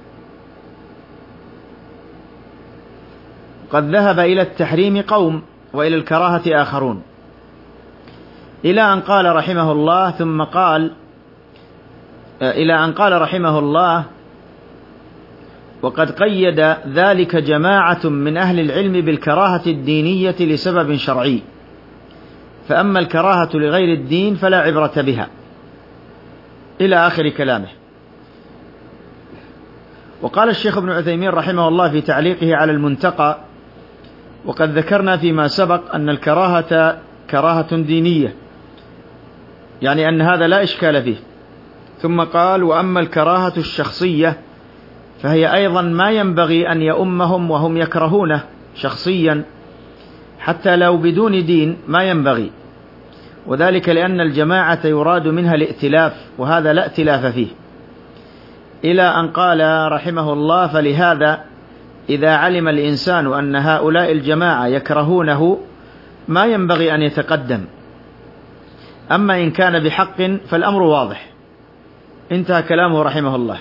قد ذهب إلى التحريم قوم وإلى الكراهة آخرون، إلى أن قال رحمه الله ثم قال إلى أن قال رحمه الله: وقد قيد ذلك جماعة من أهل العلم بالكراهة الدينية لسبب شرعي، فأما الكراهة لغير الدين فلا عبرة بها، إلى آخر كلامه. وقال الشيخ ابن عثيمين رحمه الله في تعليقه على المنتقى: وقد ذكرنا فيما سبق أن الكراهة كراهة دينية، يعني أن هذا لا إشكال فيه. ثم قال: وأما الكراهة الشخصية فهي أيضا ما ينبغي أن يؤمهم وهم يكرهونه شخصيا، حتى لو بدون دين ما ينبغي، وذلك لأن الجماعة يراد منها الائتلاف، وهذا لا ائتلاف فيه، إلى أن قال رحمه الله: فلهذا إذا علم الإنسان أن هؤلاء الجماعة يكرهونه ما ينبغي أن يتقدم، أما إن كان بحق فالأمر واضح. انتهى كلامه رحمه الله.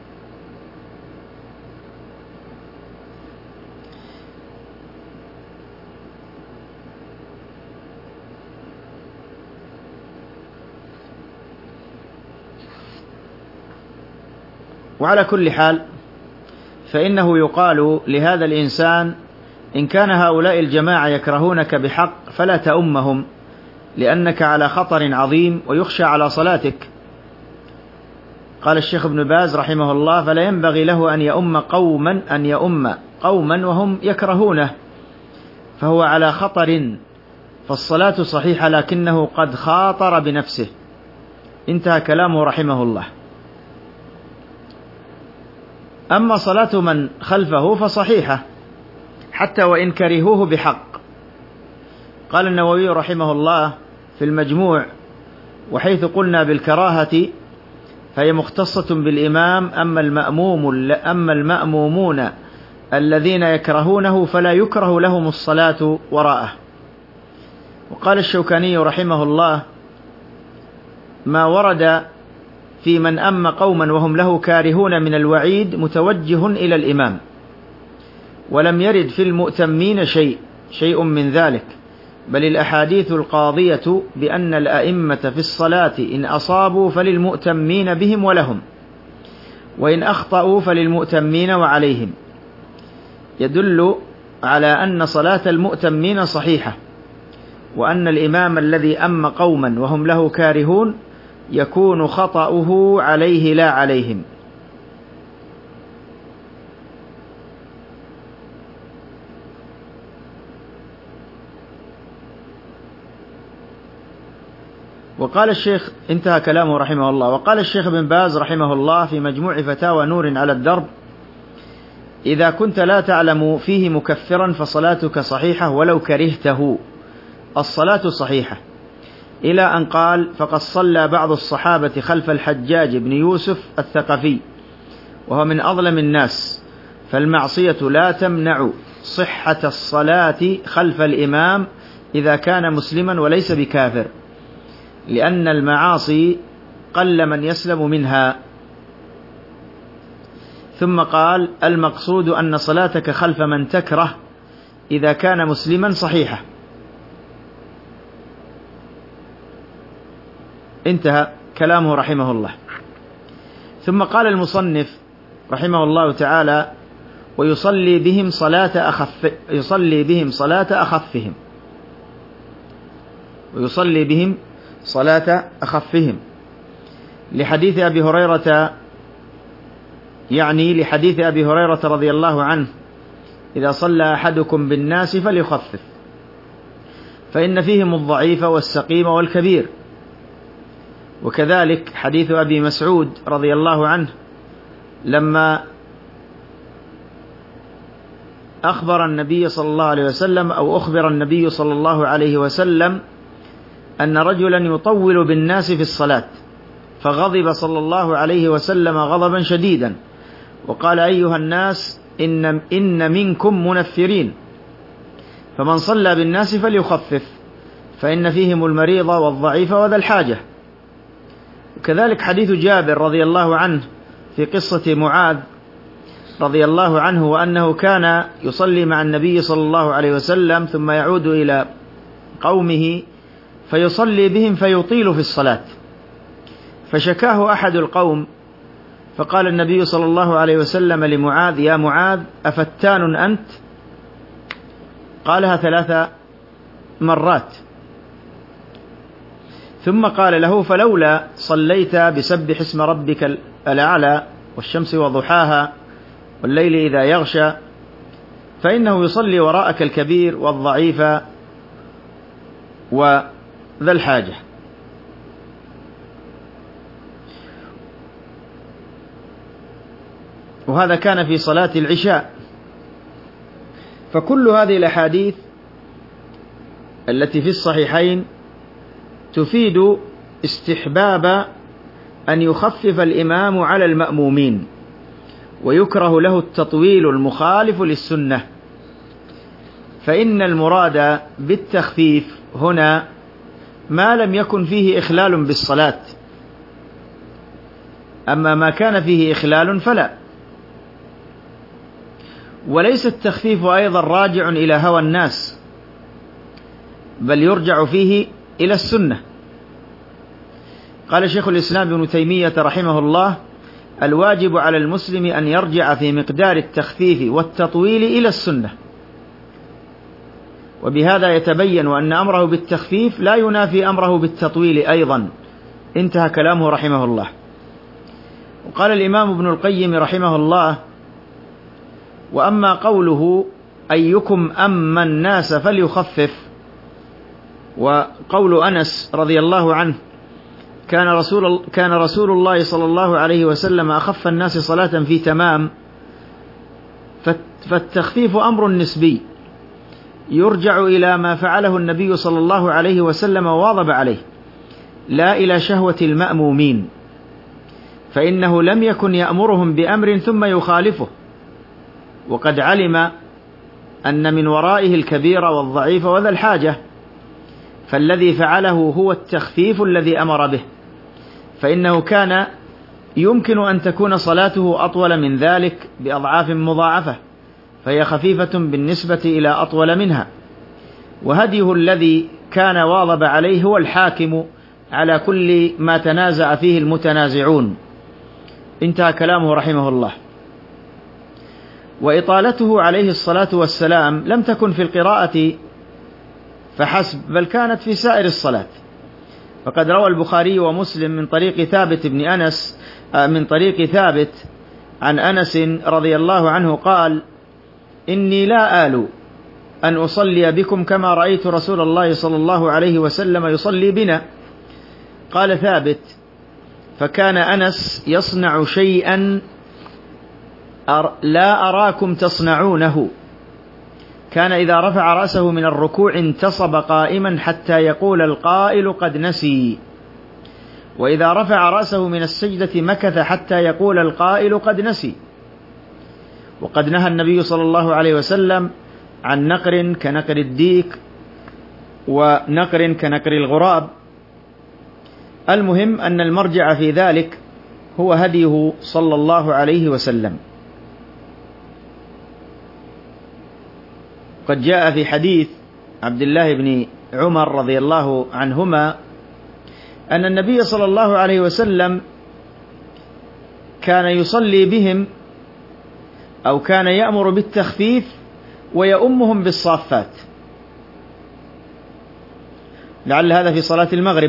وعلى كل حال فإنه يقال لهذا الإنسان: إن كان هؤلاء الجماعة يكرهونك بحق فلا تؤمهم، لأنك على خطر عظيم ويخشى على صلاتك. قال الشيخ ابن باز رحمه الله: فلا ينبغي له أن يؤم قوما أن يؤم قوما وهم يكرهونه، فهو على خطر، فالصلاة صحيحة لكنه قد خاطر بنفسه. انتهى كلامه رحمه الله. أما صلاة من خلفه فصحيحة حتى وإن كرهوه بحق. قال النووي رحمه الله في المجموع: وحيث قلنا بالكراهة فهي مختصة بالإمام، أما المأموم أما المأمومون الذين يكرهونه فلا يكره لهم الصلاة وراءه. وقال الشوكاني رحمه الله: ما ورد في من أم قوما وهم له كارهون من الوعيد متوجه إلى الإمام، ولم يرد في المؤتمين شيء شيء من ذلك، بل الأحاديث القاضية بأن الأئمة في الصلاة إن أصابوا فللمؤتمين بهم ولهم، وإن أخطأوا فللمؤتمين وعليهم، يدل على أن صلاة المؤتمين صحيحة، وأن الإمام الذي أم قوما وهم له كارهون يكون خطأه عليه لا عليهم. وقال الشيخ، انتهى كلامه رحمه الله، وقال الشيخ بن باز رحمه الله في مجموع فتاوى نور على الدرب: إذا كنت لا تعلم فيه مكفرا فصلاتك صحيحة ولو كرهته، الصلاة صحيحة، إلى أن قال: فقد صلى بعض الصحابة خلف الحجاج بن يوسف الثقفي وهو من أظلم الناس، فالمعصية لا تمنع صحة الصلاة خلف الإمام إذا كان مسلما وليس بكافر، لأن المعاصي قل من يسلم منها. ثم قال: المقصود أن صلاتك خلف من تكره إذا كان مسلما صحيحة. انتهى كلامه رحمه الله. ثم قال المصنف رحمه الله تعالى: ويصلي بهم صلاة أخف يصلي بهم صلاة أخفهم ويصلي بهم صلاة أخفهم لحديث أبي هريرة، يعني لحديث أبي هريرة رضي الله عنه: إذا صلى أحدكم بالناس فليخفف، فإن فيهم الضعيف والسقيم والكبير. وكذلك حديث أبي مسعود رضي الله عنه لما أخبر النبي صلى الله عليه وسلم أو أخبر النبي صلى الله عليه وسلم أن رجلا يطول بالناس في الصلاة، فغضب صلى الله عليه وسلم غضبا شديدا وقال: أيها الناس، إن, إن منكم منفرين، فمن صلى بالناس فليخفف، فإن فيهم المريض والضعيف وذا الحاجة. وكذلك حديث جابر رضي الله عنه في قصة معاذ رضي الله عنه، وأنه كان يصلي مع النبي صلى الله عليه وسلم ثم يعود إلى قومه فيصلي بهم فيطيل في الصلاة، فشكاه أحد القوم، فقال النبي صلى الله عليه وسلم لمعاذ: يا معاذ، أفتان أنت؟ قالها ثلاث مرات، ثم قال له: فلولا صليت بسبح اسم ربك الأعلى والشمس وضحاها والليل إذا يغشى، فإنه يصلي وراءك الكبير والضعيف وذا الحاجة. وهذا كان في صلاة العشاء. فكل هذه الأحاديث التي في الصحيحين تفيد استحباب أن يخفف الإمام على المأمومين، ويكره له التطويل المخالف للسنة، فإن المراد بالتخفيف هنا ما لم يكن فيه إخلال بالصلاة، أما ما كان فيه إخلال فلا. وليس التخفيف أيضا راجع إلى هوى الناس، بل يرجع فيه إلى السنة. قال شيخ الإسلام ابن تيمية رحمه الله: الواجب على المسلم أن يرجع في مقدار التخفيف والتطويل إلى السنة، وبهذا يتبين أن أمره بالتخفيف لا ينافي أمره بالتطويل أيضا. انتهى كلامه رحمه الله. وقال الإمام ابن القيم رحمه الله: وأما قوله أيكم أما الناس فليخفف، وقول أنس رضي الله عنه: كان رسول, كان رسول الله صلى الله عليه وسلم أخف الناس صلاة في تمام، فالتخفيف أمر نسبي يرجع إلى ما فعله النبي صلى الله عليه وسلم وواظب عليه، لا إلى شهوة المأمومين، فإنه لم يكن يأمرهم بأمر ثم يخالفه، وقد علم أن من ورائه الكبير والضعيف وذا الحاجة، فالذي فعله هو التخفيف الذي أمر به، فإنه كان يمكن أن تكون صلاته أطول من ذلك بأضعاف مضاعفة، فهي خفيفة بالنسبة إلى أطول منها، وهديه الذي كان واظب عليه هو الحاكم على كل ما تنازع فيه المتنازعون. انتهى كلامه رحمه الله. وإطالته عليه الصلاة والسلام لم تكن في القراءة فحسب، بل كانت في سائر الصلاة. فقد روى البخاري ومسلم من طريق ثابت بن أنس من طريق ثابت عن أنس رضي الله عنه قال: إني لا آل أن أصلي بكم كما رأيت رسول الله صلى الله عليه وسلم يصلي بنا. قال ثابت: فكان أنس يصنع شيئا لا أراكم تصنعونه. كان إذا رفع رأسه من الركوع انتصب قائما حتى يقول القائل قد نسي، وإذا رفع رأسه من السجدة مكث حتى يقول القائل قد نسي. وقد نهى النبي صلى الله عليه وسلم عن نقر كنقر الديك ونقر كنقر الغراب. المهم أن المرجع في ذلك هو هديه صلى الله عليه وسلم. قد جاء في حديث عبد الله بن عمر رضي الله عنهما أن النبي صلى الله عليه وسلم كان يصلي بهم أو كان يأمر بالتخفيف ويؤمهم بالصافات، لعل هذا في صلاة المغرب.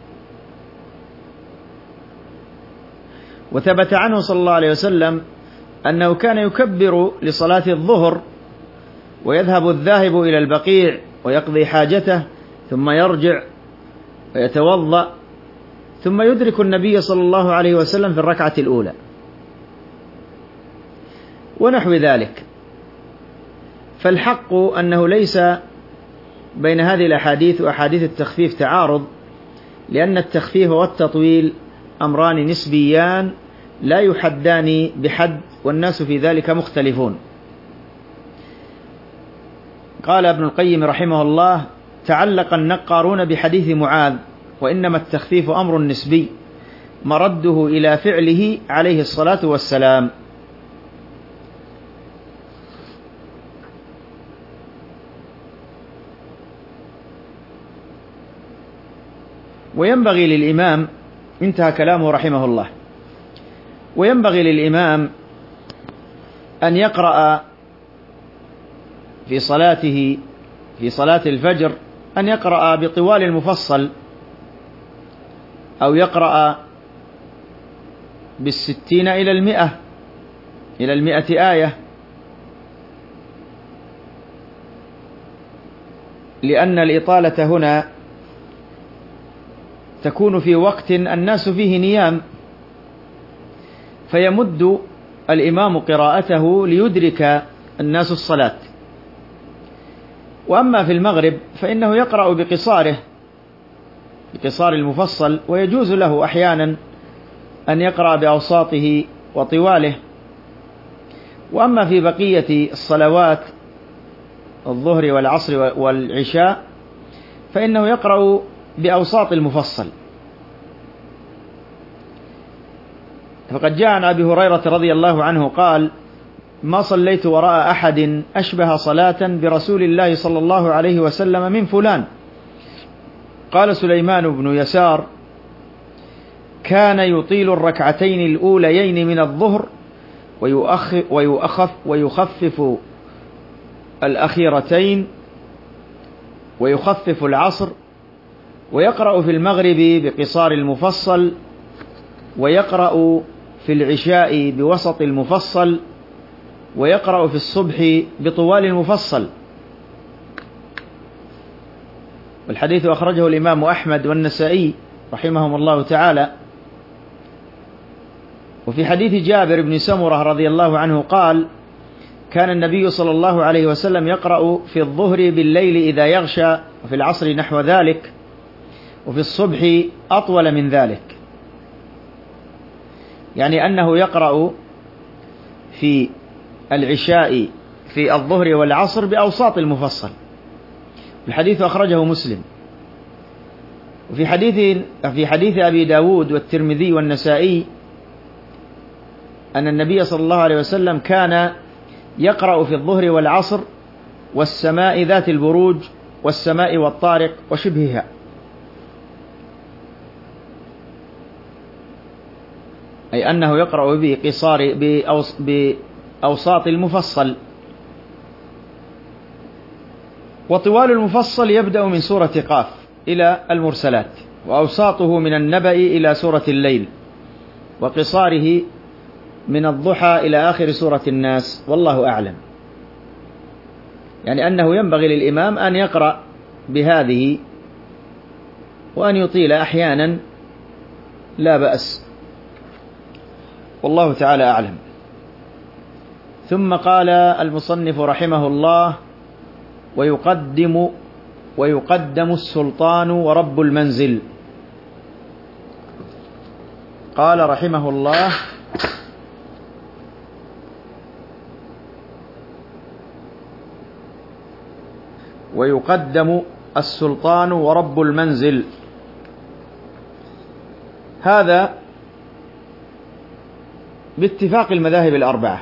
وثبت عنه صلى الله عليه وسلم أنه كان يكبر لصلاة الظهر ويذهب الذاهب إلى البقيع ويقضي حاجته ثم يرجع ويتوضأ ثم يدرك النبي صلى الله عليه وسلم في الركعة الأولى ونحو ذلك. فالحق أنه ليس بين هذه الأحاديث وأحاديث التخفيف تعارض، لأن التخفيف والتطويل أمران نسبيان لا يحدان بحد، والناس في ذلك مختلفون. قال ابن القيم رحمه الله: تعلق النقارون بحديث معاذ، وإنما التخفيف أمر نسبي مرده إلى فعله عليه الصلاة والسلام. وينبغي للإمام، انتهى كلامه رحمه الله، وينبغي للإمام أن يقرأ في صلاته في صلاة الفجر أن يقرأ بطوال المفصل، أو يقرأ بالستين إلى المئة إلى المئة آية، لأن الإطالة هنا تكون في وقت الناس فيه نيام، فيمد الإمام قراءته ليدرك الناس الصلاة. وأما في المغرب فإنه يقرأ بقصاره بقصار المفصل، ويجوز له أحيانا أن يقرأ بأوساطه وطواله. وأما في بقية الصلوات الظهر والعصر والعشاء فإنه يقرأ بأوساط المفصل. فقد جاء عن أبي هريرة رضي الله عنه قال: ما صليت وراء أحد أشبه صلاة برسول الله صلى الله عليه وسلم من فلان. قال سليمان بن يسار: كان يطيل الركعتين الأوليين من الظهر ويؤخف ويخفف الأخيرتين ويخفف العصر، ويقرأ في المغرب بقصار المفصل، ويقرأ في العشاء بوسط المفصل، ويقرأ في الصبح بطوال المفصل. والحديث أخرجه الإمام أحمد والنسائي رحمهم الله تعالى. وفي حديث جابر بن سمرة رضي الله عنه قال: كان النبي صلى الله عليه وسلم يقرأ في الظهر بالليل إذا يغشى، وفي العصر نحو ذلك، وفي الصبح أطول من ذلك، يعني أنه يقرأ في العشاء في الظهر والعصر بأوساط المفصل. الحديث أخرجه مسلم. وفي حديث في حديث أبي داود والترمذي والنسائي أن النبي صلى الله عليه وسلم كان يقرأ في الظهر والعصر والسماء ذات البروج والسماء والطارق وشبهها. أي أنه يقرأ بقصار بأوساط المفصل. وطوال المفصل يبدأ من سورة قاف إلى المرسلات، وأوساطه من النبأ إلى سورة الليل، وقصاره من الضحى إلى آخر سورة الناس، والله أعلم. يعني أنه ينبغي للإمام أن يقرأ بهذه وأن يطيل أحيانا لا بأس، والله تعالى أعلم. ثم قال المصنف رحمه الله: ويقدم ويقدم السلطان ورب المنزل. قال رحمه الله: ويقدم السلطان ورب المنزل. هذا باتفاق المذاهب الأربعة،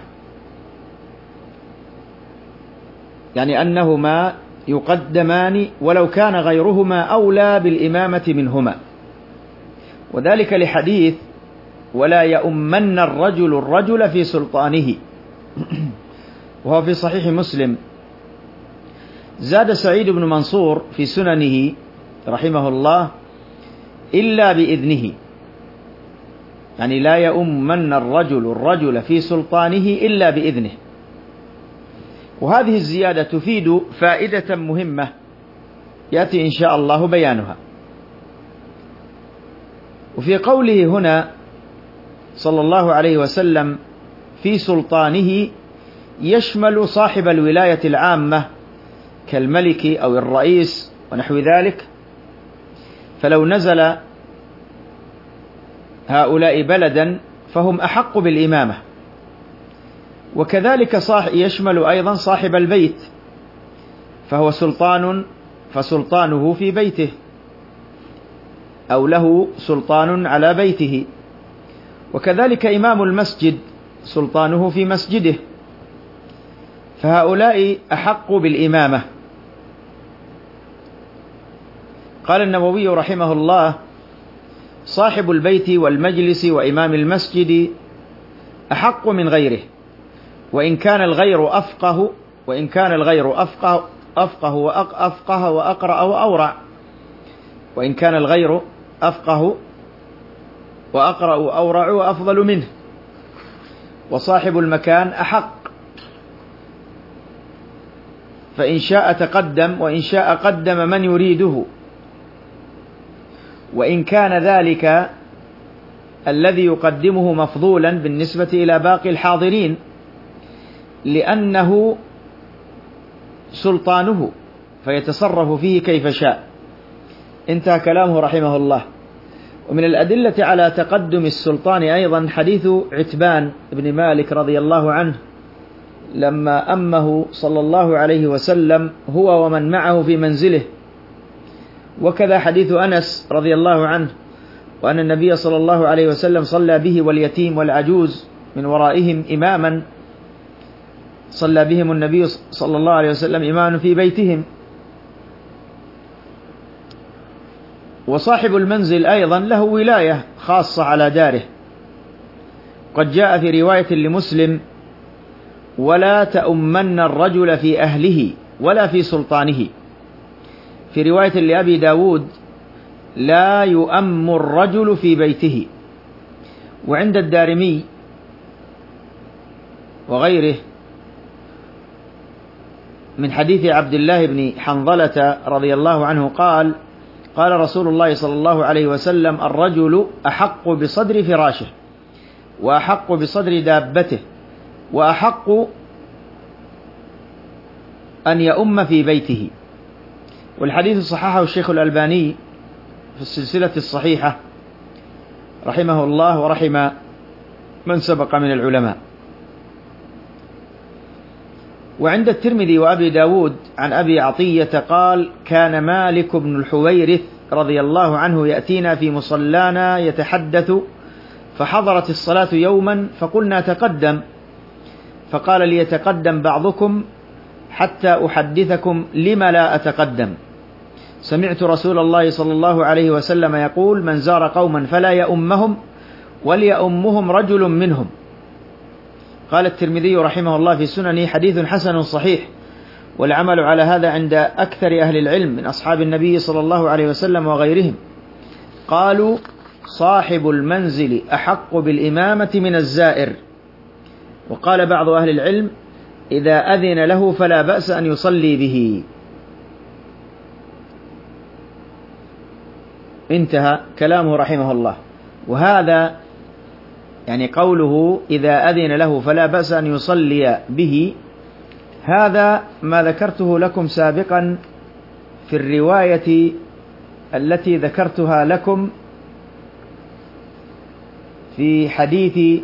يعني أنهما يقدمان ولو كان غيرهما أولى بالإمامة منهما، وذلك لحديث: ولا يؤمن الرجل الرجل في سلطانه، وهو في صحيح مسلم. زاد سعيد بن منصور في سننه رحمه الله: إلا بإذنه، يعني لا يؤمن الرجل الرجل في سلطانه إلا بإذنه. وهذه الزيادة تفيد فائدة مهمة يأتي إن شاء الله بيانها. وفي قوله هنا صلى الله عليه وسلم في سلطانه يشمل صاحب الولاية العامة كالملك أو الرئيس ونحو ذلك، فلو نزل هؤلاء بلدا فهم أحق بالإمامة. وكذلك يشمل أيضا صاحب البيت، فهو سلطان فسلطانه في بيته، أو له سلطان على بيته. وكذلك إمام المسجد سلطانه في مسجده، فهؤلاء أحق بالإمامة. قال النووي رحمه الله: صاحب البيت والمجلس وإمام المسجد أحق من غيره، وإن كان الغير أفقه وإن كان الغير أفقه أفقه وأفقه وأقرأ وأورع وإن كان الغير أفقه وأقرأ وأورع وأفضل منه. وصاحب المكان أحق، فإن شاء تقدم وإن شاء قدم من يريده، وإن كان ذلك الذي يقدمه مفضولا بالنسبة إلى باقي الحاضرين، لأنه سلطانه فيتصرف فيه كيف شاء. انتهى كلامه رحمه الله. ومن الأدلة على تقدم السلطان أيضا حديث عتبان بن مالك رضي الله عنه لما أمه صلى الله عليه وسلم هو ومن معه في منزله. وكذا حديث أنس رضي الله عنه وأن النبي صلى الله عليه وسلم صلى به واليتيم والعجوز من ورائهم إماما، صلى بهم النبي صلى الله عليه وسلم إماما في بيتهم. وصاحب المنزل أيضا له ولاية خاصة على داره. قد جاء في رواية لمسلم: ولا تؤمن الرجل في أهله ولا في سلطانه. في رواية لأبي داود: لا يؤم الرجل في بيته. وعند الدارمي وغيره من حديث عبد الله بن حنظلة رضي الله عنه قال: قال رسول الله صلى الله عليه وسلم: الرجل أحق بصدر فراشه، وأحق بصدر دابته، وأحق أن يؤم في بيته. والحديث صححه الشيخ الألباني في السلسلة الصحيحة رحمه الله ورحم من سبق من العلماء. وعند الترمذي وأبي داود عن أبي عطية قال: كان مالك بن الحويرث رضي الله عنه يأتينا في مصلانا يتحدث، فحضرت الصلاة يوما فقلنا تقدم، فقال: ليتقدم بعضكم حتى أحدثكم لما لا أتقدم. سمعت رسول الله صلى الله عليه وسلم يقول: من زار قوما فلا يؤمهم وليؤمهم رجل منهم. قال الترمذي رحمه الله في سننه: حديث حسن صحيح، والعمل على هذا عند أكثر أهل العلم من أصحاب النبي صلى الله عليه وسلم وغيرهم. قالوا: صاحب المنزل أحق بالإمامة من الزائر. وقال بعض أهل العلم: إذا أذن له فلا بأس أن يصلي به. انتهى كلامه رحمه الله. وهذا يعني قوله إذا أذن له فلا بأس أن يصلي به، هذا ما ذكرته لكم سابقا في الرواية التي ذكرتها لكم في حديث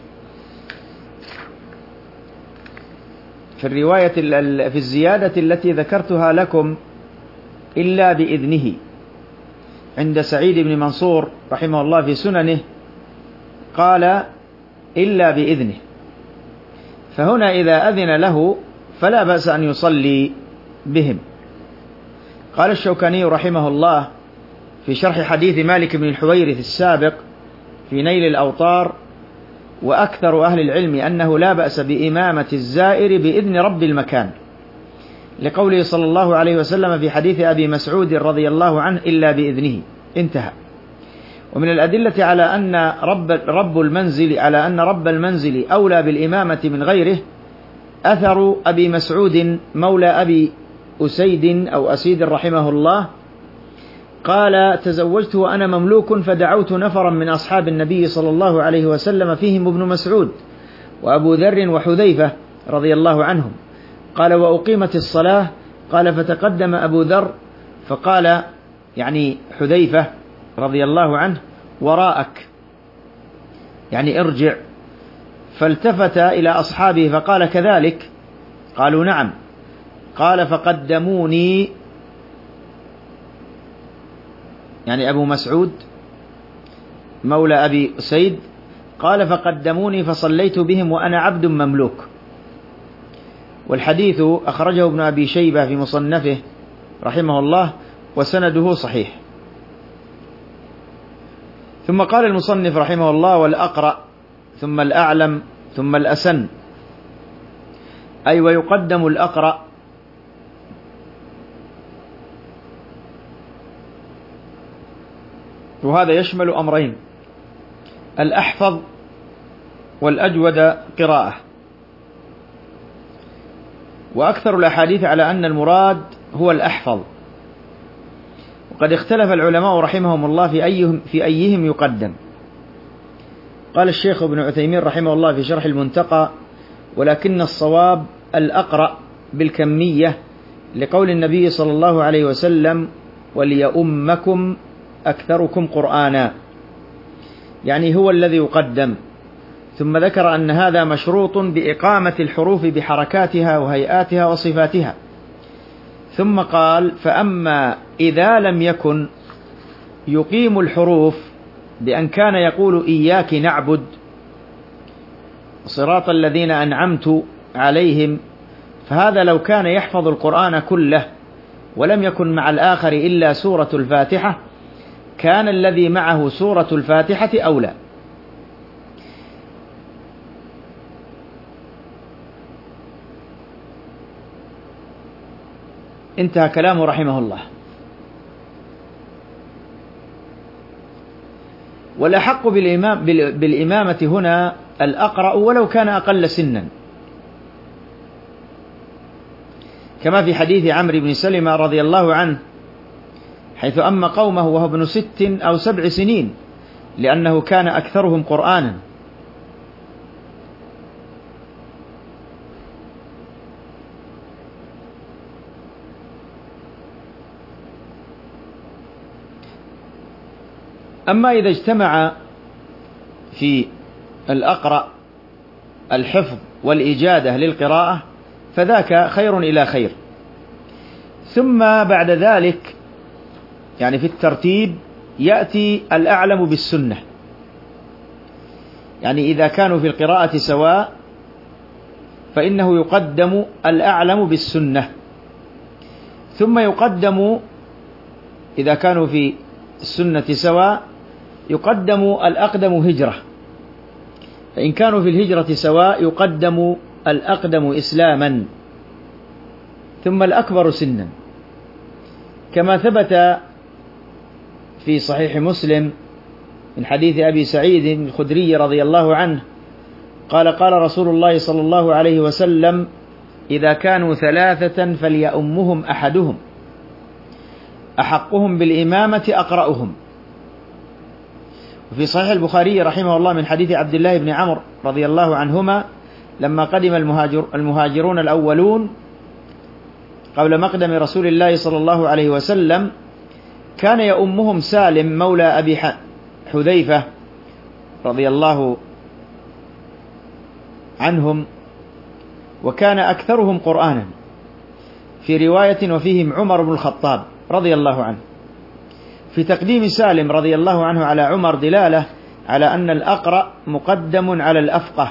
في الرواية في الزيادة التي ذكرتها لكم إلا بإذنه عند سعيد بن منصور رحمه الله في سننه، قال: إلا بإذنه. فهنا إذا أذن له فلا بأس أن يصلي بهم. قال الشوكاني رحمه الله في شرح حديث مالك بن الحويرث السابق في نيل الأوطار: وأكثر أهل العلم أنه لا بأس بإمامة الزائر بإذن رب المكان، لقوله صلى الله عليه وسلم في حديث أبي مسعود رضي الله عنه: إلا بإذنه. انتهى. ومن الأدلة على أن رب رب المنزل على أن رب المنزل أولى بالإمامة من غيره أثر أبي مسعود مولى أبي أسيد أو أسيد رحمه الله، قال: تزوجت وأنا مملوك فدعوت نفرا من أصحاب النبي صلى الله عليه وسلم فيهم ابن مسعود وأبو ذر وحذيفة رضي الله عنهم. قال: وأقيمت الصلاة. قال: فتقدم أبو ذر فقال، يعني حذيفة رضي الله عنه: وراءك، يعني ارجع. فالتفت إلى أصحابه فقال: كذلك؟ قالوا: نعم. قال: فقدموني، يعني أبو مسعود مولى أبي أسيد، قال: فقدموني فصليت بهم وأنا عبد مملوك. والحديث أخرجه ابن أبي شيبة في مصنفه رحمه الله، وسنده صحيح. ثم قال المصنف رحمه الله: والأقرأ ثم الأعلم ثم الأسن، أي ويقدم الأقرأ. وهذا يشمل أمرين: الأحفظ والأجود قراءة. وأكثر الأحاديث على أن المراد هو الأحفظ، وقد اختلف العلماء رحمهم الله في أيهم, في أيهم يقدم. قال الشيخ ابن عثيمين رحمه الله في شرح المنتقى: ولكن الصواب الأقرأ بالكمية، لقول النبي صلى الله عليه وسلم: وليؤمكم أكثركم قرآنا، يعني هو الذي يقدم. ثم ذكر أن هذا مشروط بإقامة الحروف بحركاتها وهيئاتها وصفاتها. ثم قال: فأما إذا لم يكن يقيم الحروف بأن كان يقول إياك نعبد صراط الذين أنعمت عليهم، فهذا لو كان يحفظ القرآن كله ولم يكن مع الآخر إلا سورة الفاتحة كان الذي معه سورة الفاتحة أولى. انتهى كلامه رحمه الله. والأحق بالإمام بالإمامة هنا الأقرأ ولو كان أقل سنا، كما في حديث عمرو بن سلمة رضي الله عنه حيث أما قومه وهو ابن ست أو سبع سنين، لأنه كان أكثرهم قرآنا. أما إذا اجتمع في الأقرأ الحفظ والإجادة للقراءة فذاك خير إلى خير. ثم بعد ذلك يعني في الترتيب يأتي الأعلم بالسنة، يعني إذا كانوا في القراءة سواء فإنه يقدم الأعلم بالسنة، ثم يقدم إذا كانوا في السنة سواء يقدم الأقدم هجرة، فإن كانوا في الهجرة سواء يقدم الأقدم إسلاما ثم الأكبر سنا، كما ثبت في صحيح مسلم من حديث أبي سعيد الخدري رضي الله عنه قال قال رسول الله صلى الله عليه وسلم: إذا كانوا ثلاثة فليؤمهم أحدهم، أحقهم بالإمامة أقرأهم. وفي صحيح البخاري رحمه الله من حديث عبد الله بن عمرو رضي الله عنهما لما قدم المهاجر المهاجرون الأولون قبل مقدم رسول الله صلى الله عليه وسلم كان يؤمهم سالم مولى أبي حذيفة رضي الله عنهم، وكان أكثرهم قرآنا في رواية وفيهم عمر بن الخطاب رضي الله عنه. في تقديم سالم رضي الله عنه على عمر دلالة على أن الأقرأ مقدم على الأفقه.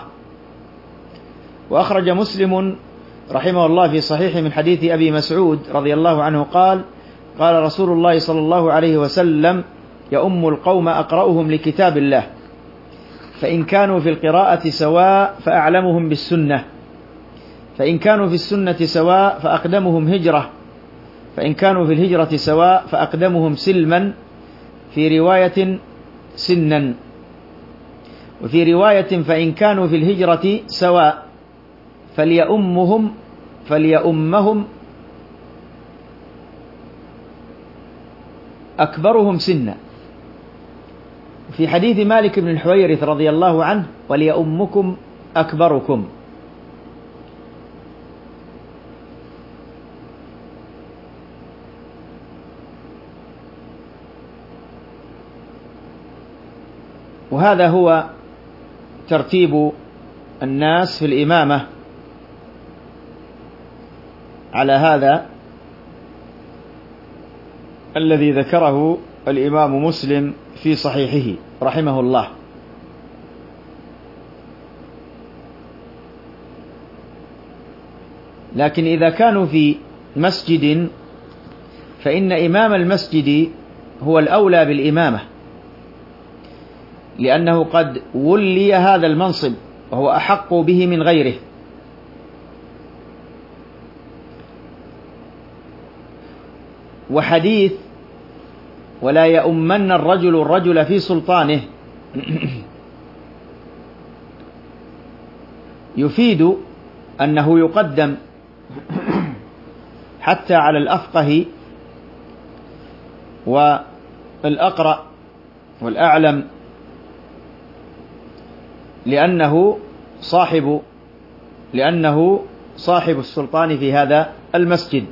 وأخرج مسلم رحمه الله في صحيح من حديث أبي مسعود رضي الله عنه قال قال رسول الله صلى الله عليه وسلم: يؤم القوم أقرأهم لكتاب الله، فإن كانوا في القراءة سواء فأعلمهم بالسنة، فإن كانوا في السنة سواء فأقدمهم هجرة، فإن كانوا في الهجرة سواء فأقدمهم سلما، في رواية سنا، وفي رواية فإن كانوا في الهجرة سواء فليؤمهم فليؤمهم أكبرهم سنا. في حديث مالك بن الحويرث رضي الله عنه: وليؤمكم أكبركم. وهذا هو ترتيب الناس في الإمامة على هذا الذي ذكره الإمام مسلم في صحيحه رحمه الله. لكن إذا كانوا في مسجد فإن إمام المسجد هو الأولى بالإمامة، لأنه قد ولي هذا المنصب وهو أحق به من غيره. وحديث ولا يؤمن الرجل الرجل في سلطانه يفيد أنه يقدم حتى على الأفقه والأقرأ والأعلم، لأنه صاحب لأنه صاحب السلطان في هذا المسجد.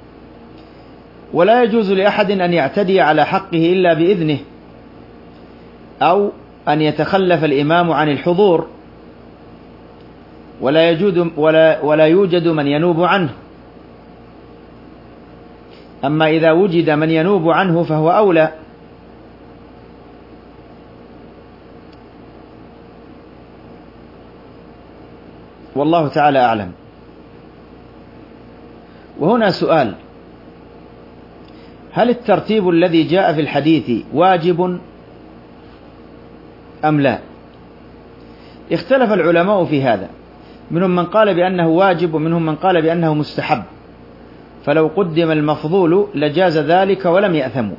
ولا يجوز لأحد أن يعتدي على حقه إلا بإذنه، أو أن يتخلف الإمام عن الحضور، ولا يجوز ولا ولا يوجد من ينوب عنه. أما إذا وجد من ينوب عنه فهو أولى. والله تعالى أعلم. وهنا سؤال: هل الترتيب الذي جاء في الحديث واجب أم لا؟ اختلف العلماء في هذا، منهم من قال بأنه واجب ومنهم من قال بأنه مستحب، فلو قدم المفضول لجاز ذلك ولم يأثموا.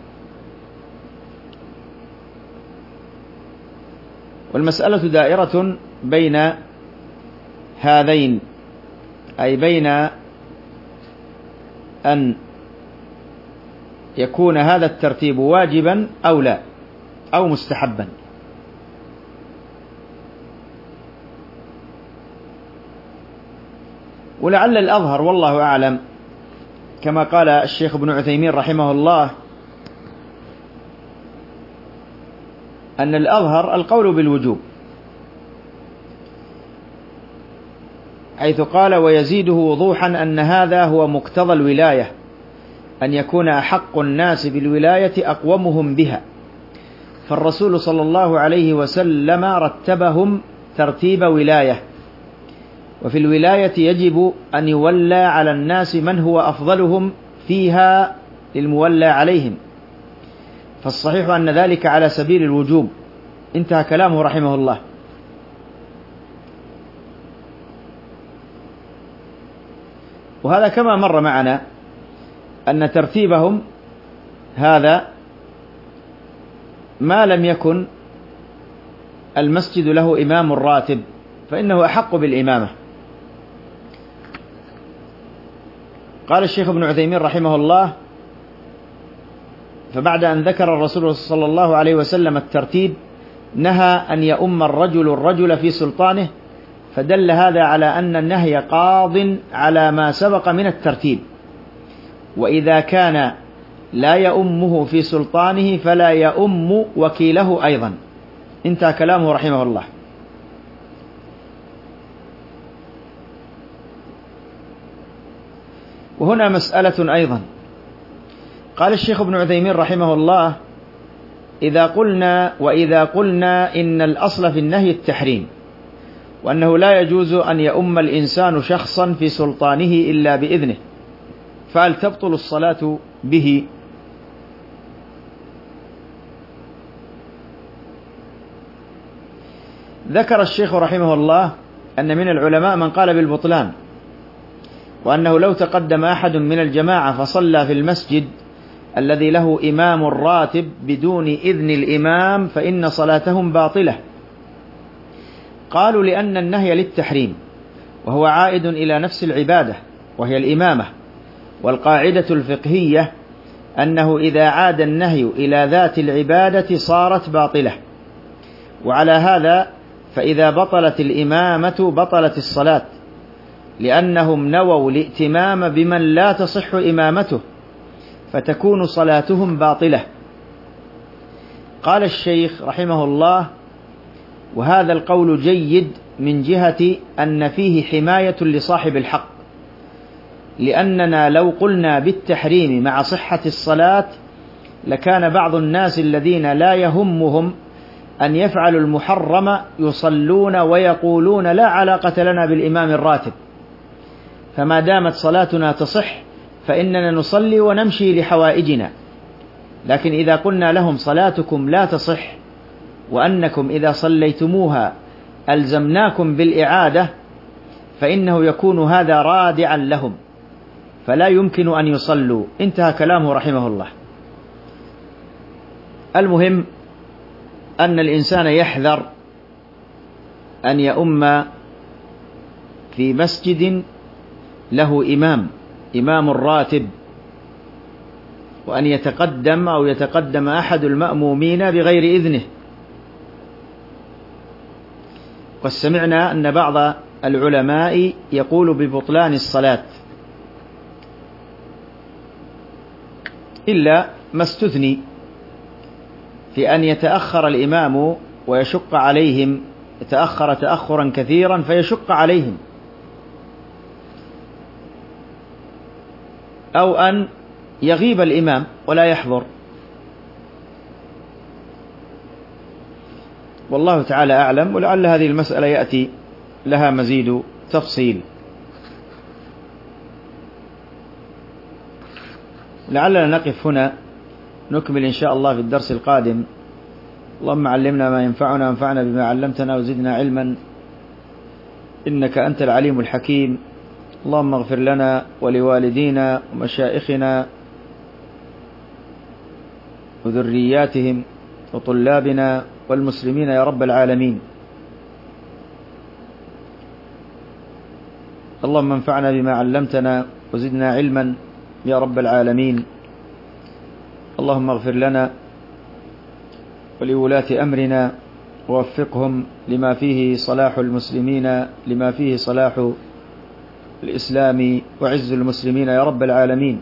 والمسألة دائرة بين هذين، أي بين أن يكون هذا الترتيب واجبا أو لا، أو مستحبا. ولعل الأظهر والله أعلم كما قال الشيخ ابن عثيمين رحمه الله أن الأظهر القول بالوجوب، حيث قال: ويزيده وضوحا أن هذا هو مقتضى الولاية، أن يكون أحق الناس بالولاية أقومهم بها، فالرسول صلى الله عليه وسلم رتبهم ترتيب ولاية، وفي الولاية يجب أن يولى على الناس من هو أفضلهم فيها للمولى عليهم، فالصحيح أن ذلك على سبيل الوجوب. انتهى كلامه رحمه الله. وهذا كما مر معنا أن ترتيبهم هذا ما لم يكن المسجد له إمام راتب فإنه أحق بالإمامة. قال الشيخ ابن عثيمين رحمه الله: فبعد أن ذكر الرسول صلى الله عليه وسلم الترتيب نهى أن يؤم الرجل الرجل في سلطانه، فدل هذا على أن النهي قاض على ما سبق من الترتيب، وإذا كان لا يؤمه في سلطانه فلا يؤم وكيله أيضا. انتهى كلامه رحمه الله. وهنا مسألة أيضا. قال الشيخ ابن عثيمين رحمه الله: إذا قلنا وإذا قلنا إن الأصل في النهي التحريم، وأنه لا يجوز أن يؤم الإنسان شخصا في سلطانه إلا بإذنه، فهل تبطل الصلاة به؟ ذكر الشيخ رحمه الله أن من العلماء من قال بالبطلان، وأنه لو تقدم أحد من الجماعة فصلى في المسجد الذي له إمام راتب بدون إذن الإمام فإن صلاتهم باطلة. قالوا لأن النهي للتحريم، وهو عائد إلى نفس العبادة وهي الإمامة، والقاعدة الفقهية أنه إذا عاد النهي إلى ذات العبادة صارت باطلة. وعلى هذا فإذا بطلت الإمامة بطلت الصلاة، لأنهم نووا الائتمام بمن لا تصح إمامته، فتكون صلاتهم باطلة. قال الشيخ رحمه الله: وهذا القول جيد من جهة أن فيه حماية لصاحب الحق، لأننا لو قلنا بالتحريم مع صحة الصلاة لكان بعض الناس الذين لا يهمهم أن يفعلوا المحرم يصلون ويقولون لا علاقة لنا بالإمام الراتب، فما دامت صلاتنا تصح فإننا نصلي ونمشي لحوائجنا. لكن إذا قلنا لهم صلاتكم لا تصح، وأنكم إذا صليتموها ألزمناكم بالإعادة، فإنه يكون هذا رادعا لهم، فلا يمكن أن يصلوا. انتهى كلامه رحمه الله. المهم أن الإنسان يحذر أن يؤم في مسجد له إمام إمام راتب، وأن يتقدم أو يتقدم أحد المأمومين بغير إذنه. قد سمعنا أن بعض العلماء يقول ببطلان الصلاة، إلا ما استثني في أن يتأخر الإمام ويشق عليهم، يتأخر تأخرا كثيرا فيشق عليهم، أو أن يغيب الإمام ولا يحضر. والله تعالى أعلم، ولعل هذه المسألة يأتي لها مزيد تفصيل. لعلنا نقف هنا، نكمل إن شاء الله في الدرس القادم. اللهم علمنا ما ينفعنا وانفعنا بما علمتنا وزدنا علما، إنك أنت العليم الحكيم. اللهم اغفر لنا ولوالدينا ومشائخنا وذرياتهم وطلابنا والمسلمين يا رب العالمين. اللهم انفعنا بما علمتنا وزدنا علما يا رب العالمين. اللهم اغفر لنا ولولاة أمرنا ووفقهم لما فيه صلاح المسلمين، لما فيه صلاح الإسلام وعز المسلمين يا رب العالمين.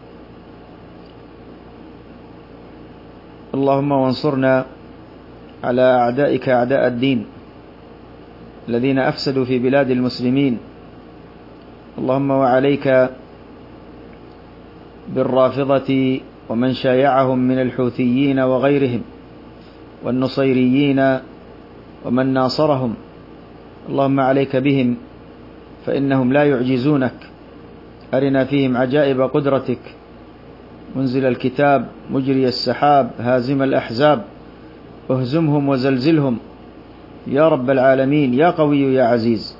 اللهم وانصرنا على أعدائك أعداء الدين الذين أفسدوا في بلاد المسلمين. اللهم وعليك بالرافضة ومن شايعهم من الحوثيين وغيرهم والنصيريين ومن ناصرهم. اللهم عليك بهم فإنهم لا يعجزونك. أرنا فيهم عجائب قدرتك منزل الكتاب مجري السحاب هازم الأحزاب اهزمهم وزلزلهم يا رب العالمين يا قوي يا عزيز.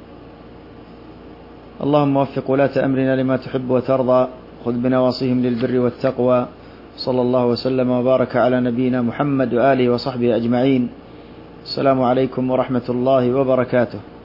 اللهم وفق ولاة أمرنا لما تحب وترضى، خذ بنواصيهم للبر والتقوى. صلى الله وسلم وبارك على نبينا محمد وآله وصحبه أجمعين. السلام عليكم ورحمة الله وبركاته.